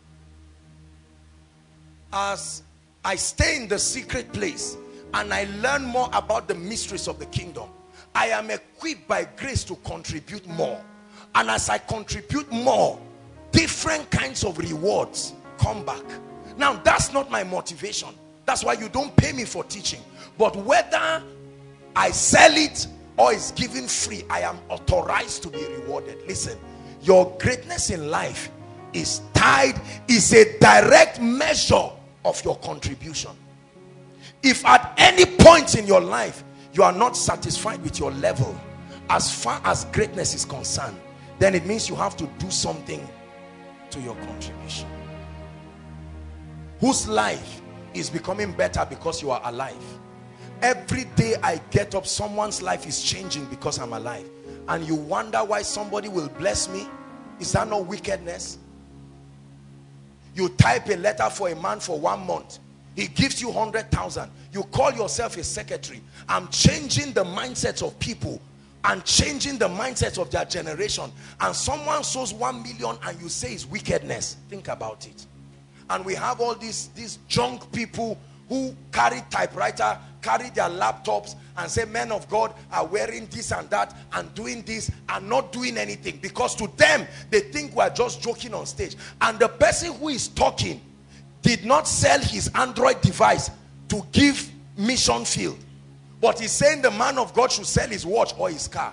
C: As I stay in the secret place and I learn more about the mysteries of the kingdom, I am equipped by grace to contribute more. And as I contribute more, different kinds of rewards come back. Now that's not my motivation. That's why you don't pay me for teaching. But whether I sell it or it's given free, I am authorized to be rewarded. Listen, your greatness in life is tied, is a direct measure of your contribution. If at any point in your life you are not satisfied with your level as far as greatness is concerned, then it means you have to do something to your contribution. Whose life is becoming better because you are alive? Every day I get up, someone's life is changing because I'm alive. And you wonder why somebody will bless me. Is that not wickedness? You type a letter for a man for one month, he gives you one hundred thousand. You call yourself a secretary. I'm changing the mindsets of people and changing the mindsets of their generation. And someone sows one million and you say it's wickedness. Think about it. And we have all these, these junk people who carry typewriter, carry their laptops and say men of God are wearing this and that and doing this and not doing anything, because to them they think we're just joking on stage. And the person who is talking did not sell his Android device to give mission field, but he's saying the man of God should sell his watch or his car.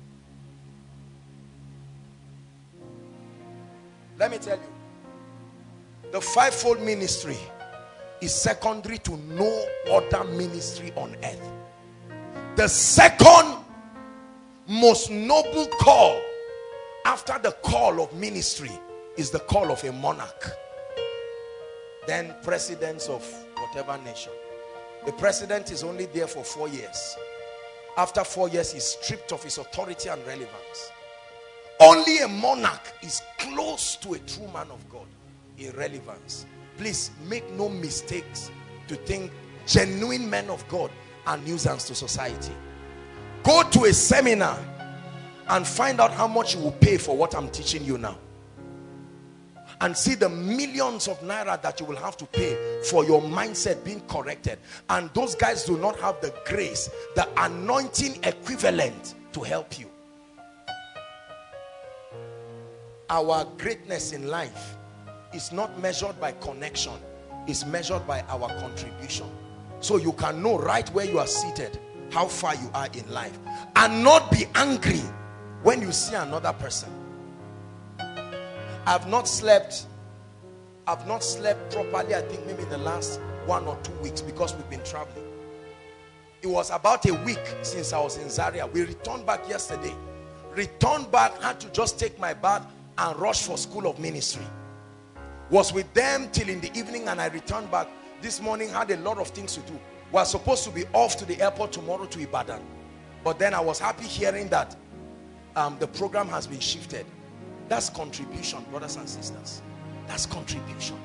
C: Let me tell you, the fivefold ministry is secondary to no other ministry on earth. The second most noble call after the call of ministry is the call of a monarch, then presidents of whatever nation. The president is only there for four years. After four years, he's stripped of his authority and relevance. Only a monarch is close to a true man of God in relevance. Please make no mistakes to think genuine men of God are nuisance to society. Go to a seminar and find out how much you will pay for what I'm teaching you now, and see the millions of naira that you will have to pay for your mindset being corrected. And those guys do not have the grace, the anointing equivalent to help you. our greatness in life is not measured by connection, it's measured by our contribution. So you can know right where you are seated how far you are in life, and not be angry when you see another person. I've not slept I've not slept properly, I think maybe in the last one or two weeks because we've been traveling. It was about a week since I was in Zaria. We returned back yesterday. Returned back, had to just take my bath and rush for School of Ministry. Was with them till in the evening, and I returned back. This morning had a lot of things to do. We are supposed to be off to the airport tomorrow to Ibadan. But then I was happy hearing that um, the program has been shifted. That's contribution, brothers and sisters. That's contribution.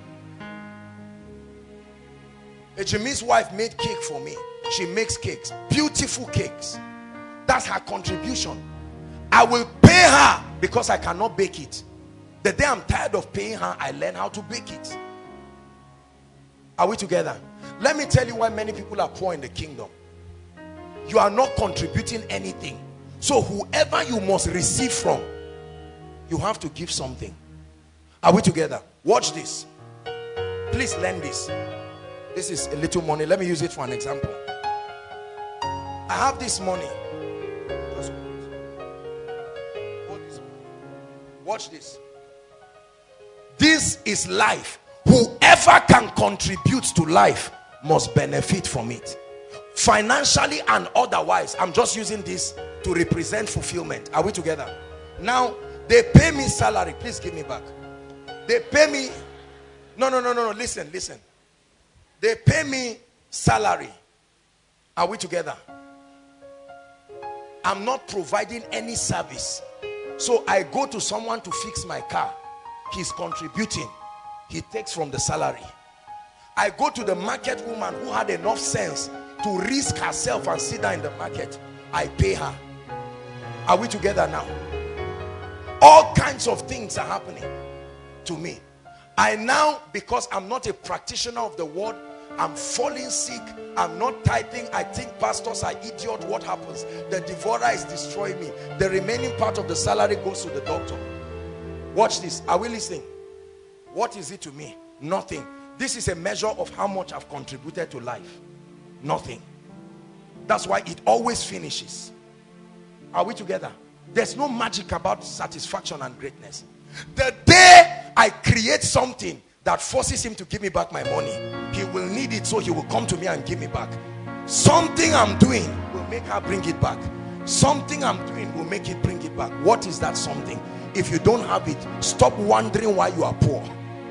C: Ejimi's wife made cake for me. She makes cakes, beautiful cakes. That's her contribution. I will pay her because I cannot bake it. The day I'm tired of paying her, I learn how to bake it. Are we together? Let me tell you why many people are poor in the kingdom. You are not contributing anything. So whoever you must receive from, you have to give something. Are we together? Watch this. Please learn this. This is a little money. Let me use it for an example. I have this money. Just hold this. Watch this. This is life. Whoever can contribute to life must benefit from it, financially and otherwise. I'm just using this to represent fulfillment. Are we together? Now, they pay me salary. Please give me back. They pay me. No, no, no, no, no. Listen, listen. They pay me salary. Are we together? I'm not providing any service. So I go to someone to fix my car. He's contributing. He takes from the salary. I go to the market woman who had enough sense to risk herself and sit down in the market. I pay her. Are we together now? All kinds of things are happening to me. I now, because I'm not a practitioner of the word, I'm falling sick, I'm not tithing, I think pastors are idiots. What happens? The devourer is destroying me. The remaining part of the salary goes to the doctor. Watch this. Are we listening? What is it to me? Nothing. This is a measure of how much I've contributed to life. Nothing. That's why it always finishes. Are we together? There's no magic about satisfaction and greatness. The day I create something that forces him to give me back my money, he will need it, so he will come to me and give me back. Something I'm doing will make her bring it back. Something I'm doing will make it bring it back. What is that something? If you don't have it, stop wondering why you are poor.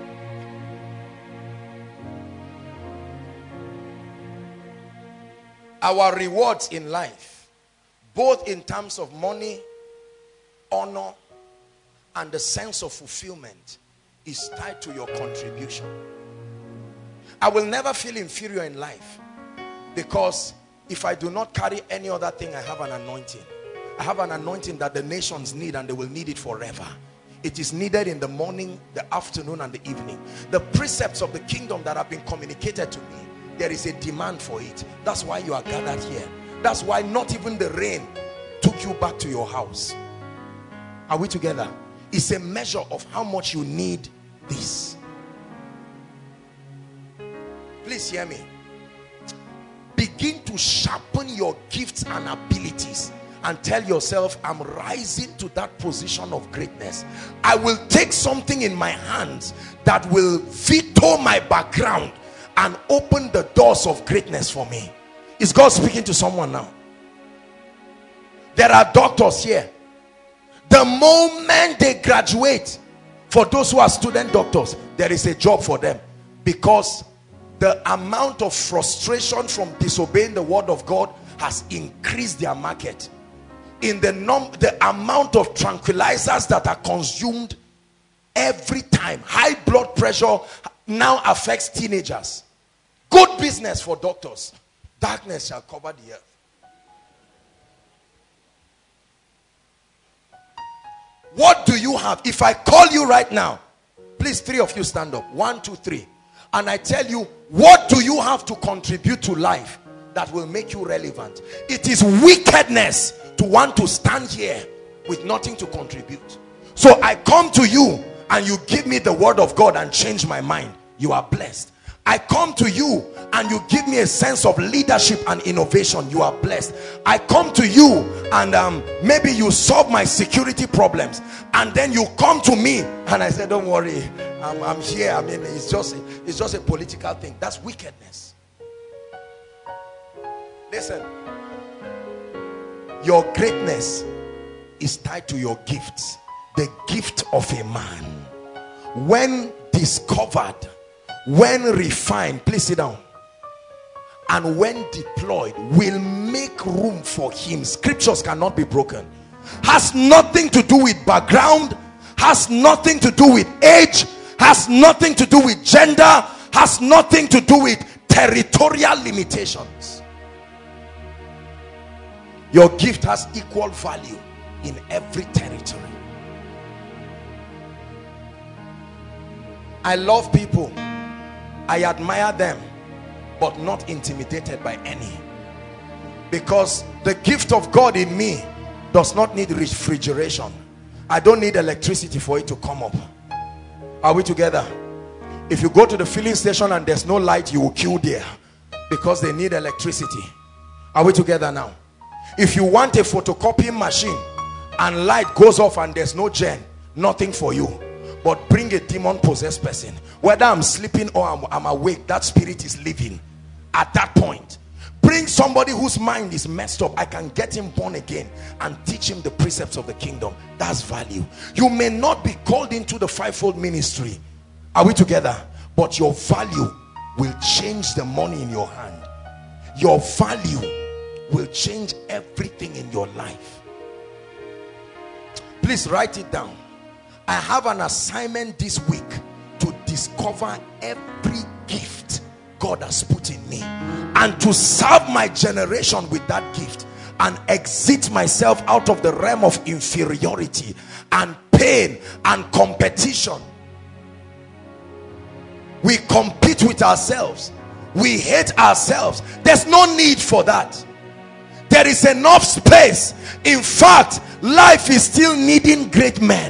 C: Our rewards in life, both in terms of money, honor, and the sense of fulfillment, is tied to your contribution. I will never feel inferior in life, because if I do not carry any other thing, I have an anointing. I have an anointing that the nations need, and they will need it forever. It is needed in the morning, the afternoon, and the evening. The precepts of the kingdom that have been communicated to me, there is a demand for it. That's why you are gathered here. That's why not even the rain took you back to your house. Are we together? It's a measure of how much you need this. Please hear me. Begin to sharpen your gifts and abilities and tell yourself, I'm rising to that position of greatness. I will take something in my hands that will veto my background and open the doors of greatness for me. Is God speaking to someone now? There are doctors here. The moment they graduate, for those who are student doctors, there is a job for them, because the amount of frustration from disobeying the word of God has increased their market. In the num the amount of tranquilizers that are consumed every time, high blood pressure now affects teenagers. Good business for doctors. Darkness shall cover the earth. What do you have? If I call you right now, please, three of you stand up. One, two, three. And I tell you, what do you have to contribute to life that will make you relevant? It is wickedness to want to stand here with nothing to contribute. So I come to you and you give me the word of God and change my mind. You are blessed. I come to you and you give me a sense of leadership and innovation. You are blessed. I come to you and um, maybe you solve my security problems, and then you come to me and I say, don't worry, I'm, I'm here. I mean, it's just a, it's just a political thing. That's wickedness. Listen, your greatness is tied to your gifts. The gift of a man, when discovered, when refined, please sit down, and when deployed, will make room for him. Scriptures cannot be broken. Has nothing to do with background, has nothing to do with age, has nothing to do with gender, has nothing to do with territorial limitations. Your gift has equal value in every territory. I love people, I admire them, but not intimidated by any, because the gift of God in me does not need refrigeration. I don't need electricity for it to come up. Are we together? If you go to the filling station and there's no light, you will queue there because they need electricity. Are we together now? If you want a photocopying machine and light goes off and there's no gen, nothing for you. But bring a demon possessed person, whether I'm sleeping or I'm, I'm awake, that spirit is living at that point. Bring somebody whose mind is messed up, I can get him born again and teach him the precepts of the kingdom. That's value. You may not be called into the fivefold ministry, are we together? But your value will change the money in your hand. Your value will change everything in your life. Please write it down. I have an assignment this week to discover every gift God has put in me and to serve my generation with that gift and exit myself out of the realm of inferiority and pain and competition. We compete with ourselves. We hate ourselves. There's no need for that. There is enough space. In fact, life is still needing great men.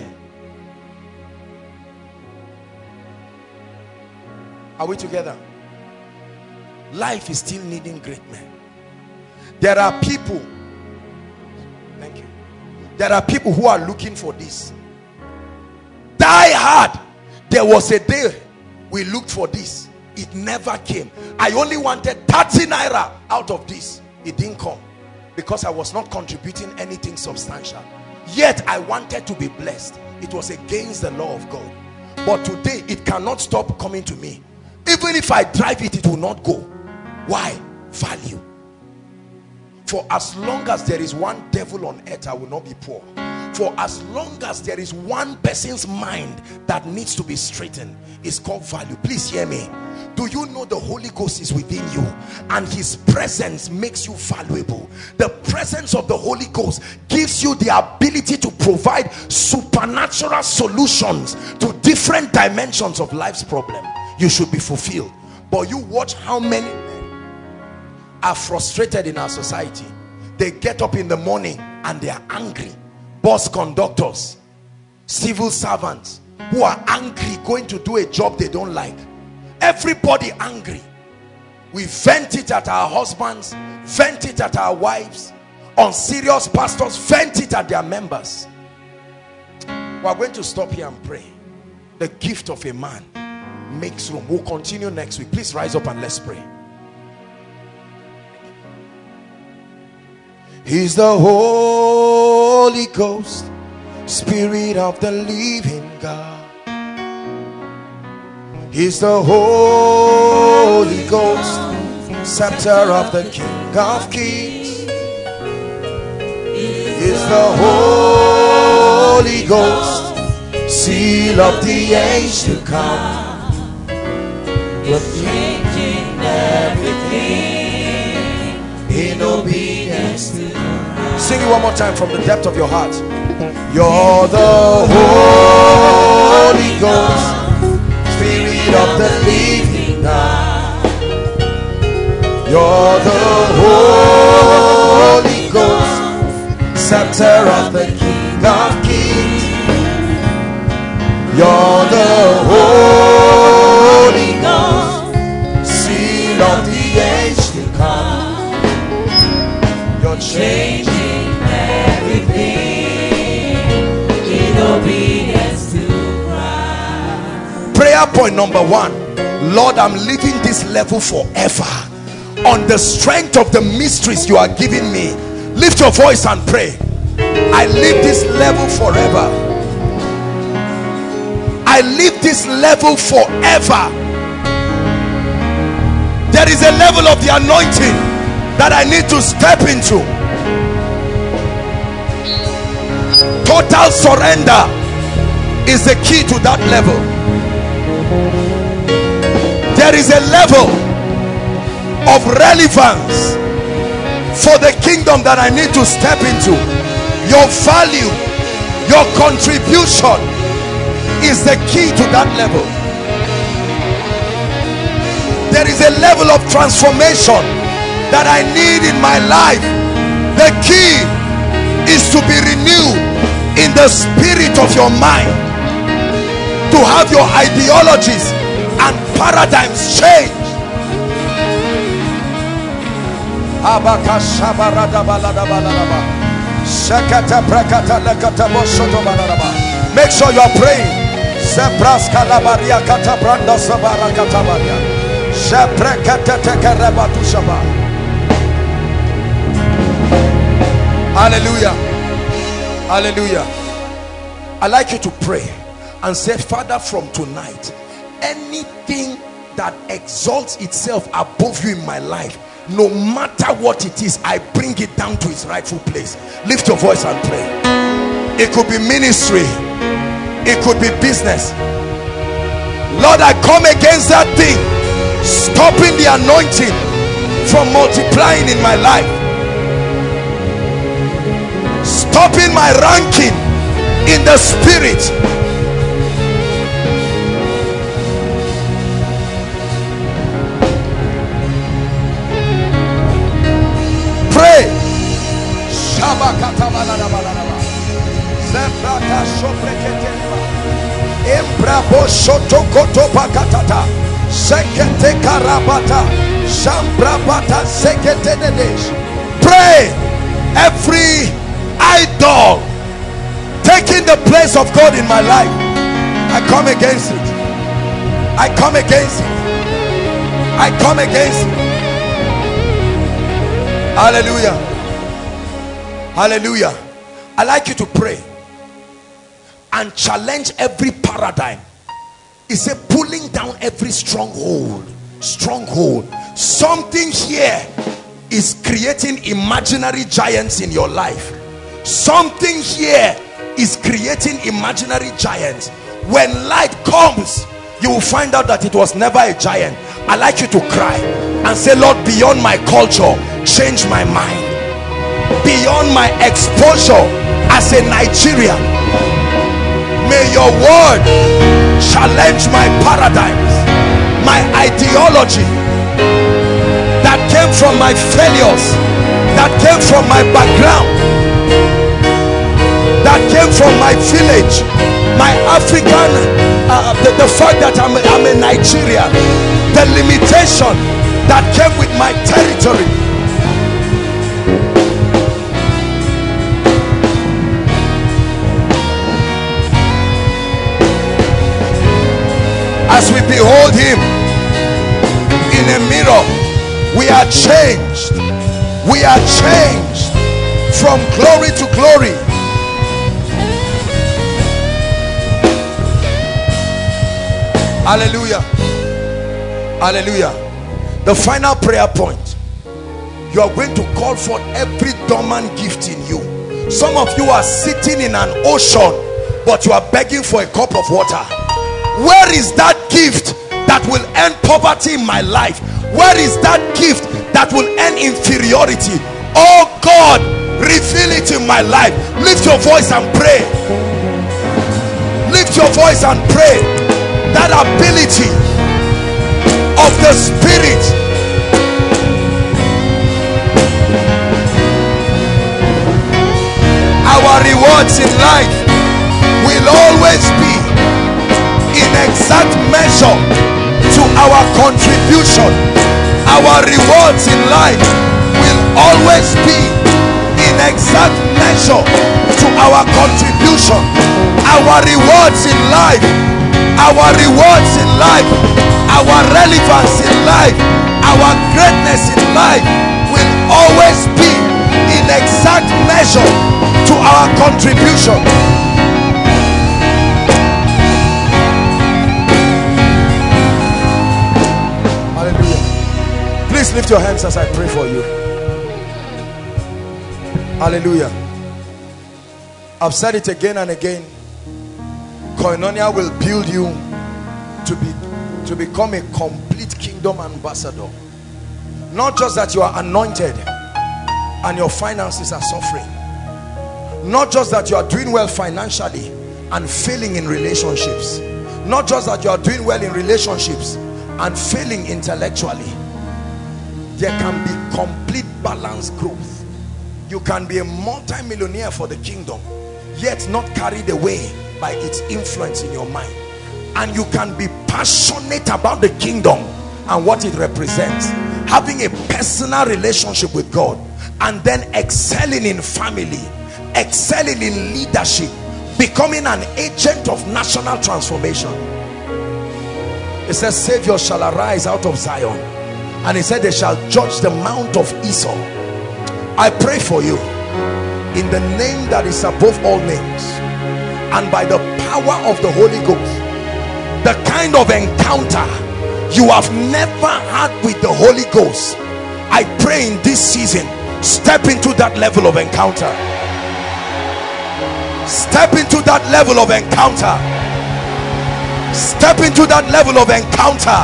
C: Are we together? Life is still needing great men. There are people, thank you. There are people who are looking for this. Die hard. There was a day we looked for this. It never came. I only wanted thirty naira out of this. It didn't come because I was not contributing anything substantial. Yet I wanted to be blessed. It was against the law of God. But today it cannot stop coming to me. Even if I drive it, it will not go. Why? Value. For as long as there is one devil on earth, I will not be poor. For as long as there is one person's mind that needs to be straightened, it's called value. Please hear me. Do you know the Holy Ghost is within you and his presence makes you valuable? The presence of the Holy Ghost gives you the ability to provide supernatural solutions to different dimensions of life's problem. You should be fulfilled. But you watch how many men are frustrated in our society. They get up in the morning and they are angry. Bus conductors, civil servants who are angry, going to do a job they don't like. Everybody angry. We vent it at our husbands, vent it at our wives. Unserious pastors vent it at their members. We are going to stop here and pray. The gift of a man makes room. We'll continue next week. Please rise up and let's pray. He's the Holy Ghost, Spirit of the living God. He's the Holy Ghost, scepter of the King of Kings. He's the Holy Ghost, seal of the age to come. You're changing everything in obedience to God. Sing it one more time from the depth of your heart. You're the Holy Ghost, Spirit of the living God. You're the Holy Ghost, scepter of the King of Kings. You're the Holy Ghost, seal of the age to come. You're changing
D: everything in obedience to Christ.
C: Prayer point number one. Lord, I'm living this level forever on the strength of the mysteries you are giving me. Lift your voice and pray. I live this level forever. I live this level forever. There is a level of the anointing that I need to step into. Total surrender is the key to that level. There is a level of relevance for the kingdom that I need to step into. Your value, your contribution is the key to that level. There is a level of transformation that I need in my life. The key is to be renewed in the spirit of your mind, to have your ideologies and paradigms change. Make sure you are praying. Hallelujah. Hallelujah. I like you to pray and say, Father, from tonight, anything that exalts itself above you in my life, no matter what it is, I bring it down to its rightful place. Lift your voice and pray. It could be ministry, it could be business. Lord, I come against that thing, stopping the anointing from multiplying in my life, stopping my ranking in the spirit. Pray. Pray. Every idol taking the place of God in my life, I come against it. I come against it. I come against it. Hallelujah. Hallelujah. I like you to pray and challenge every paradigm. It's a pulling down every stronghold. Stronghold. Something here is creating imaginary giants in your life. Something here is creating imaginary giants. When light comes, you will find out that it was never a giant. I like you to cry and say, Lord, beyond my culture, change my mind. Beyond my exposure as a Nigerian, may your word challenge my paradigms, my ideology that came from my failures, that came from my background, that came from my village, my African, uh, the, the fact that I'm a, I'm a Nigerian, the limitation that came with my territory. As we behold him in a mirror, we are changed. We are changed from glory to glory. Hallelujah. Hallelujah. The final prayer point. You are going to call for every dormant gift in you. Some of you are sitting in an ocean, but you are begging for a cup of water. Where is that gift that will end poverty in my life? Where is that gift that will end inferiority? Oh God, reveal it in my life. Lift your voice and pray. Lift your voice and pray. That ability of the spirit. Our rewards in life will always be exact measure to our contribution. Our rewards in life will always be in exact measure to our contribution. Our rewards in life, our rewards in life, our relevance in life, our greatness in life will always be in exact measure to our contribution. Hallelujah. Please lift your hands as I pray for you. Hallelujah. I've said it again and again. Koinonia will build you to be to become a complete kingdom ambassador. Not just that you are anointed and your finances are suffering. Not just that you are doing well financially and failing in relationships. Not just that you are doing well in relationships and failing intellectually. There can be complete balanced growth. You can be a multi-millionaire for the kingdom, yet not carried away by its influence in your mind. And you can be passionate about the kingdom and what it represents, having a personal relationship with God, and then excelling in family, excelling in leadership, becoming an agent of national transformation. It says, Savior shall arise out of Zion, and he said they shall judge the mount of Esau. I pray for you in the name that is above all names, and by the power of the Holy Ghost, the kind of encounter you have never had with the Holy Ghost, I pray in this season, step into that level of encounter. Step into that level of encounter. Step into that level of encounter.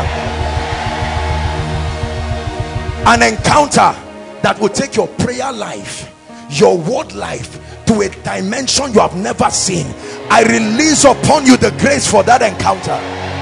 C: An encounter that will take your prayer life, your word life, to a dimension you have never seen. I release upon you the grace for that encounter.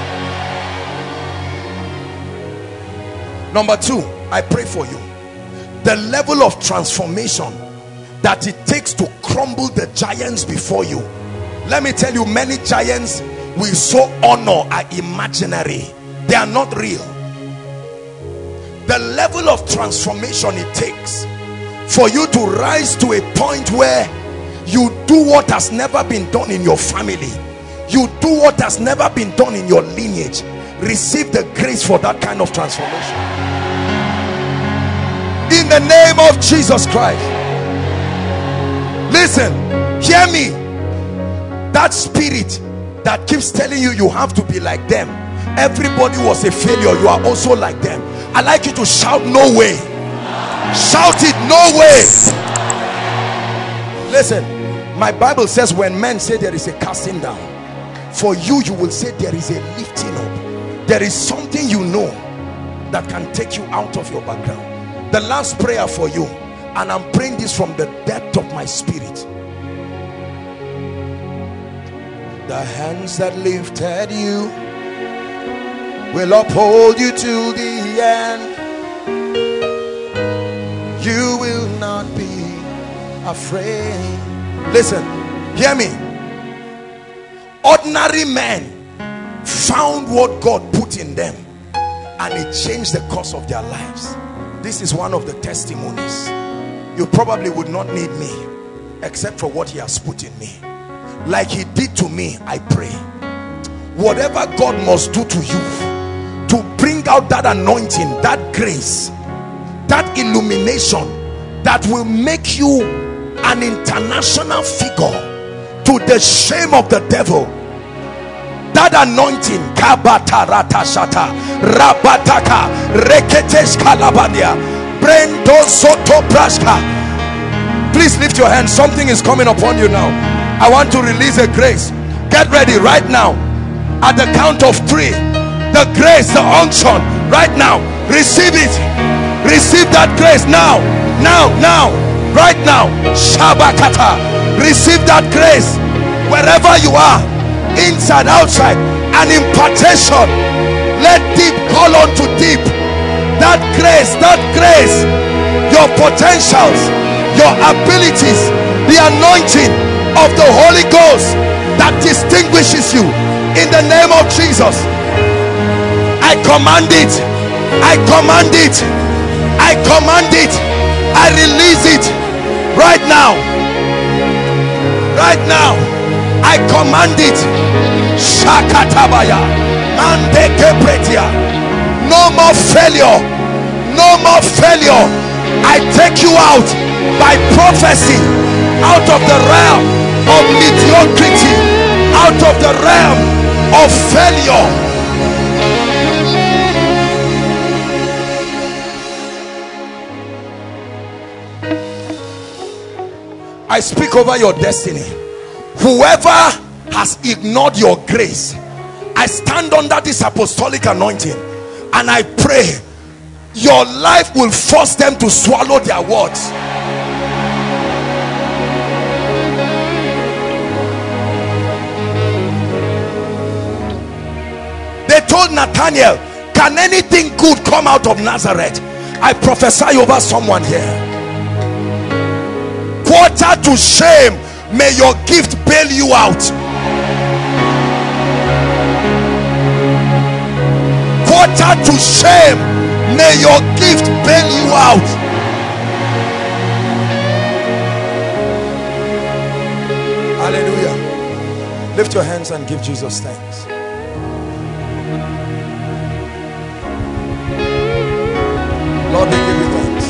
C: Number two, I pray for you the level of transformation that it takes to crumble the giants before you. Let me tell you, many giants we so honor are imaginary. They are not real. The level of transformation it takes for you to rise to a point where you do what has never been done in your family, you do what has never been done in your lineage. Receive the grace for that kind of transformation in the name of Jesus Christ. Listen, hear me. That spirit that keeps telling you you have to be like them, everybody was a failure, you are also like them, I'd like you to shout, no way. Shout it, no way. Listen, my Bible says when men say there is a casting down, for you, you will say there is a lifting up. There is something you know that can take you out of your background. The last prayer for you, and I'm praying this from the depth of my spirit. The hands that lifted you will uphold you to the end. You will not be afraid. Listen, hear me. Ordinary men found what God put in them, and it changed the course of their lives. This is one of the testimonies. You probably would not need me except for what he has put in me. Like he did to me, I pray, whatever God must do to you to bring out that anointing, that grace, that illumination that will make you an international figure to the shame of the devil, that anointing, kabata ratashata rabataka reketesh kalabania brendo soto prashka. Please lift your hands. Something is coming upon you now. I want to release a grace. Get ready right now. At the count of three, the grace, the unction, right now, receive it. Receive that grace now, now, now, right now. Shabakata, receive that grace wherever you are, inside, outside, an impartation. Let deep call on to deep. That grace, that grace, your potentials, your abilities, the anointing of the Holy Ghost that distinguishes you. In the name of Jesus, I command it. I command it. I command it. I release it right now. Right now, I command it. Shakatabaya. Mandekepretia. No more failure. No more failure. I take you out by prophecy, out of the realm of mediocrity, out of the realm of failure. I speak over your destiny. Whoever has ignored your grace, I stand under this apostolic anointing and I pray your life will force them to swallow their words. They told Nathanael, can anything good come out of Nazareth? I prophesy over someone here. Quarter to shame, may your gift bail you out. Quarter to shame, may your gift bail you out. Hallelujah. Lift your hands and give Jesus thanks. Lord, we give you thanks.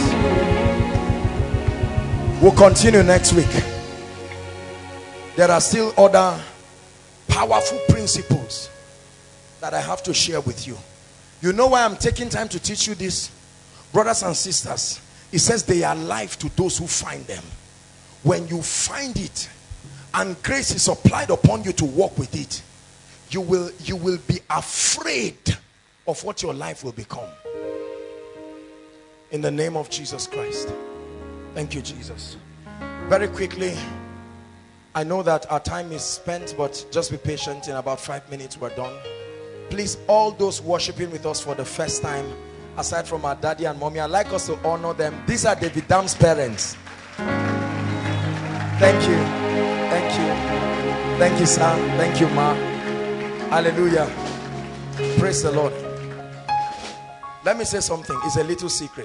C: We'll continue next week. There are still other powerful principles that I have to share with you. You know why I'm taking time to teach you this? Brothers and sisters, it says they are life to those who find them. When you find it and grace is applied upon you to walk with it, you will, you will be afraid of what your life will become. In the name of Jesus Christ. Thank you, Jesus. Very quickly, I know that our time is spent, but just be patient. In about five minutes we're done. Please, all those worshiping with us for the first time, aside from our daddy and mommy, I'd like us to honor them. These are David Dam's parents. Thank you. Thank you. Thank you, sir. Thank you, ma. Hallelujah. Praise the Lord. Let me say something. It's a little secret.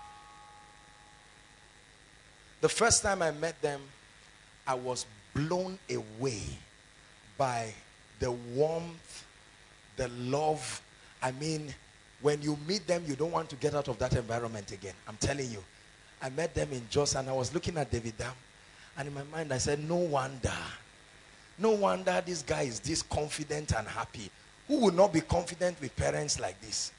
C: The first time I met them, I was blown away by the warmth, the love. I mean, when you meet them, you don't want to get out of that environment again. I'm telling you. I met them in Jos and I was looking at David Dam, and in my mind I said, no wonder. No wonder this guy is this confident and happy. Who would not be confident with parents like this?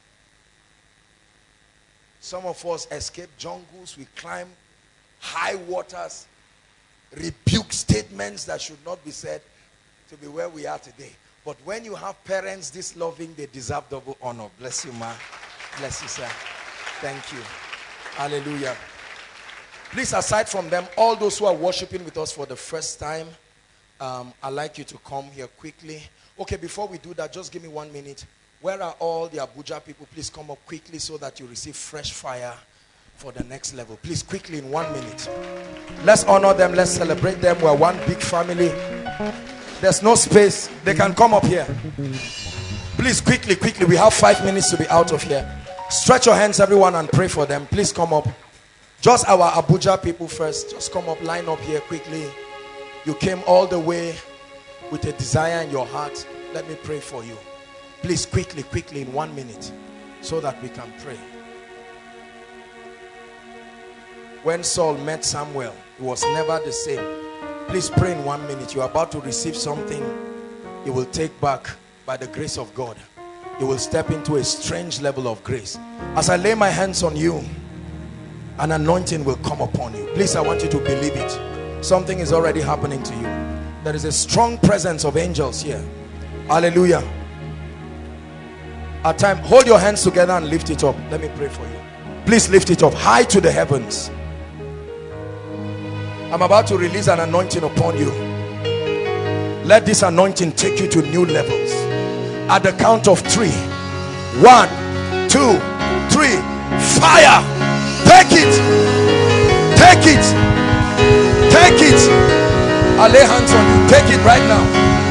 C: Some of us escape jungles, we climb high waters, rebuke statements that should not be said to be where we are today. But when you have parents this loving, they deserve double honor. Bless you, ma. Bless you, sir. Thank you. Hallelujah. Please, aside from them, all those who are worshiping with us for the first time, um, I'd like you to come here quickly. Okay, before we do that, just give me one minute. Where are all the Abuja people? Please come up quickly so that you receive fresh fire for the next level. Please, quickly, in one minute. Let's honor them. Let's celebrate them. We're one big family. There's no space. They can come up here. Please, quickly, quickly. We have five minutes to be out of here. Stretch your hands, everyone, and pray for them. Please come up. Just our Abuja people first. Just come up, line up here quickly. You came all the way with a desire in your heart. Let me pray for you. Please, quickly, quickly, in one minute, so that we can pray. When Saul met Samuel, it was never the same. Please pray in one minute. You are about to receive something you will take back by the grace of God. You will step into a strange level of grace. As I lay my hands on you, an anointing will come upon you. Please, I want you to believe it. Something is already happening to you. There is a strong presence of angels here. Hallelujah. At time, hold your hands together and lift it up. Let me pray for you. Please lift it up high to the heavens. I'm about to release an anointing upon you. Let this anointing take you to new levels. At the count of three. One, two, three. Fire. Take it. Take it. Take it. I lay hands on you. Take it right now.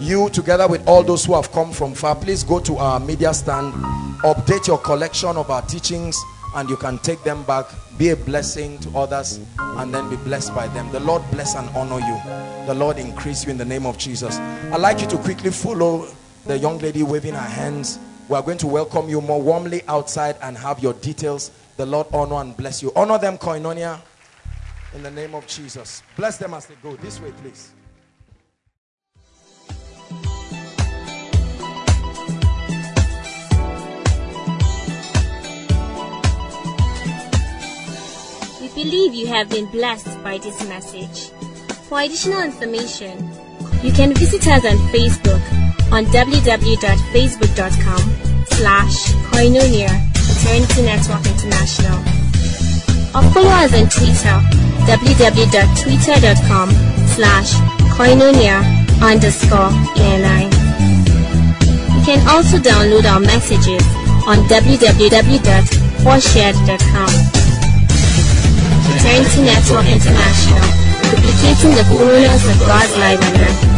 C: You, together with all those who have come from far, please go to our media stand, update your collection of our teachings, and you can take them back. Be a blessing to others and then be blessed by them. The Lord bless and honor you. The Lord increase you in the name of Jesus. I'd like you to quickly follow the young lady waving her hands. We are going to welcome you more warmly outside and have your details. The Lord honor and bless you. Honor them, Koinonia, in the name of Jesus. Bless them as they go. This way, please.
E: We believe you have been blessed by this message. For additional information, you can visit us on Facebook on w w w dot facebook dot com slash Koinonia Eternity Network International, or follow us on Twitter, w w w dot twitter dot com slash Koinonia underscore E N I. You can also download our messages on w w w dot foreshared dot com. Eternity Network International, duplicating the fullness of God's life on earth.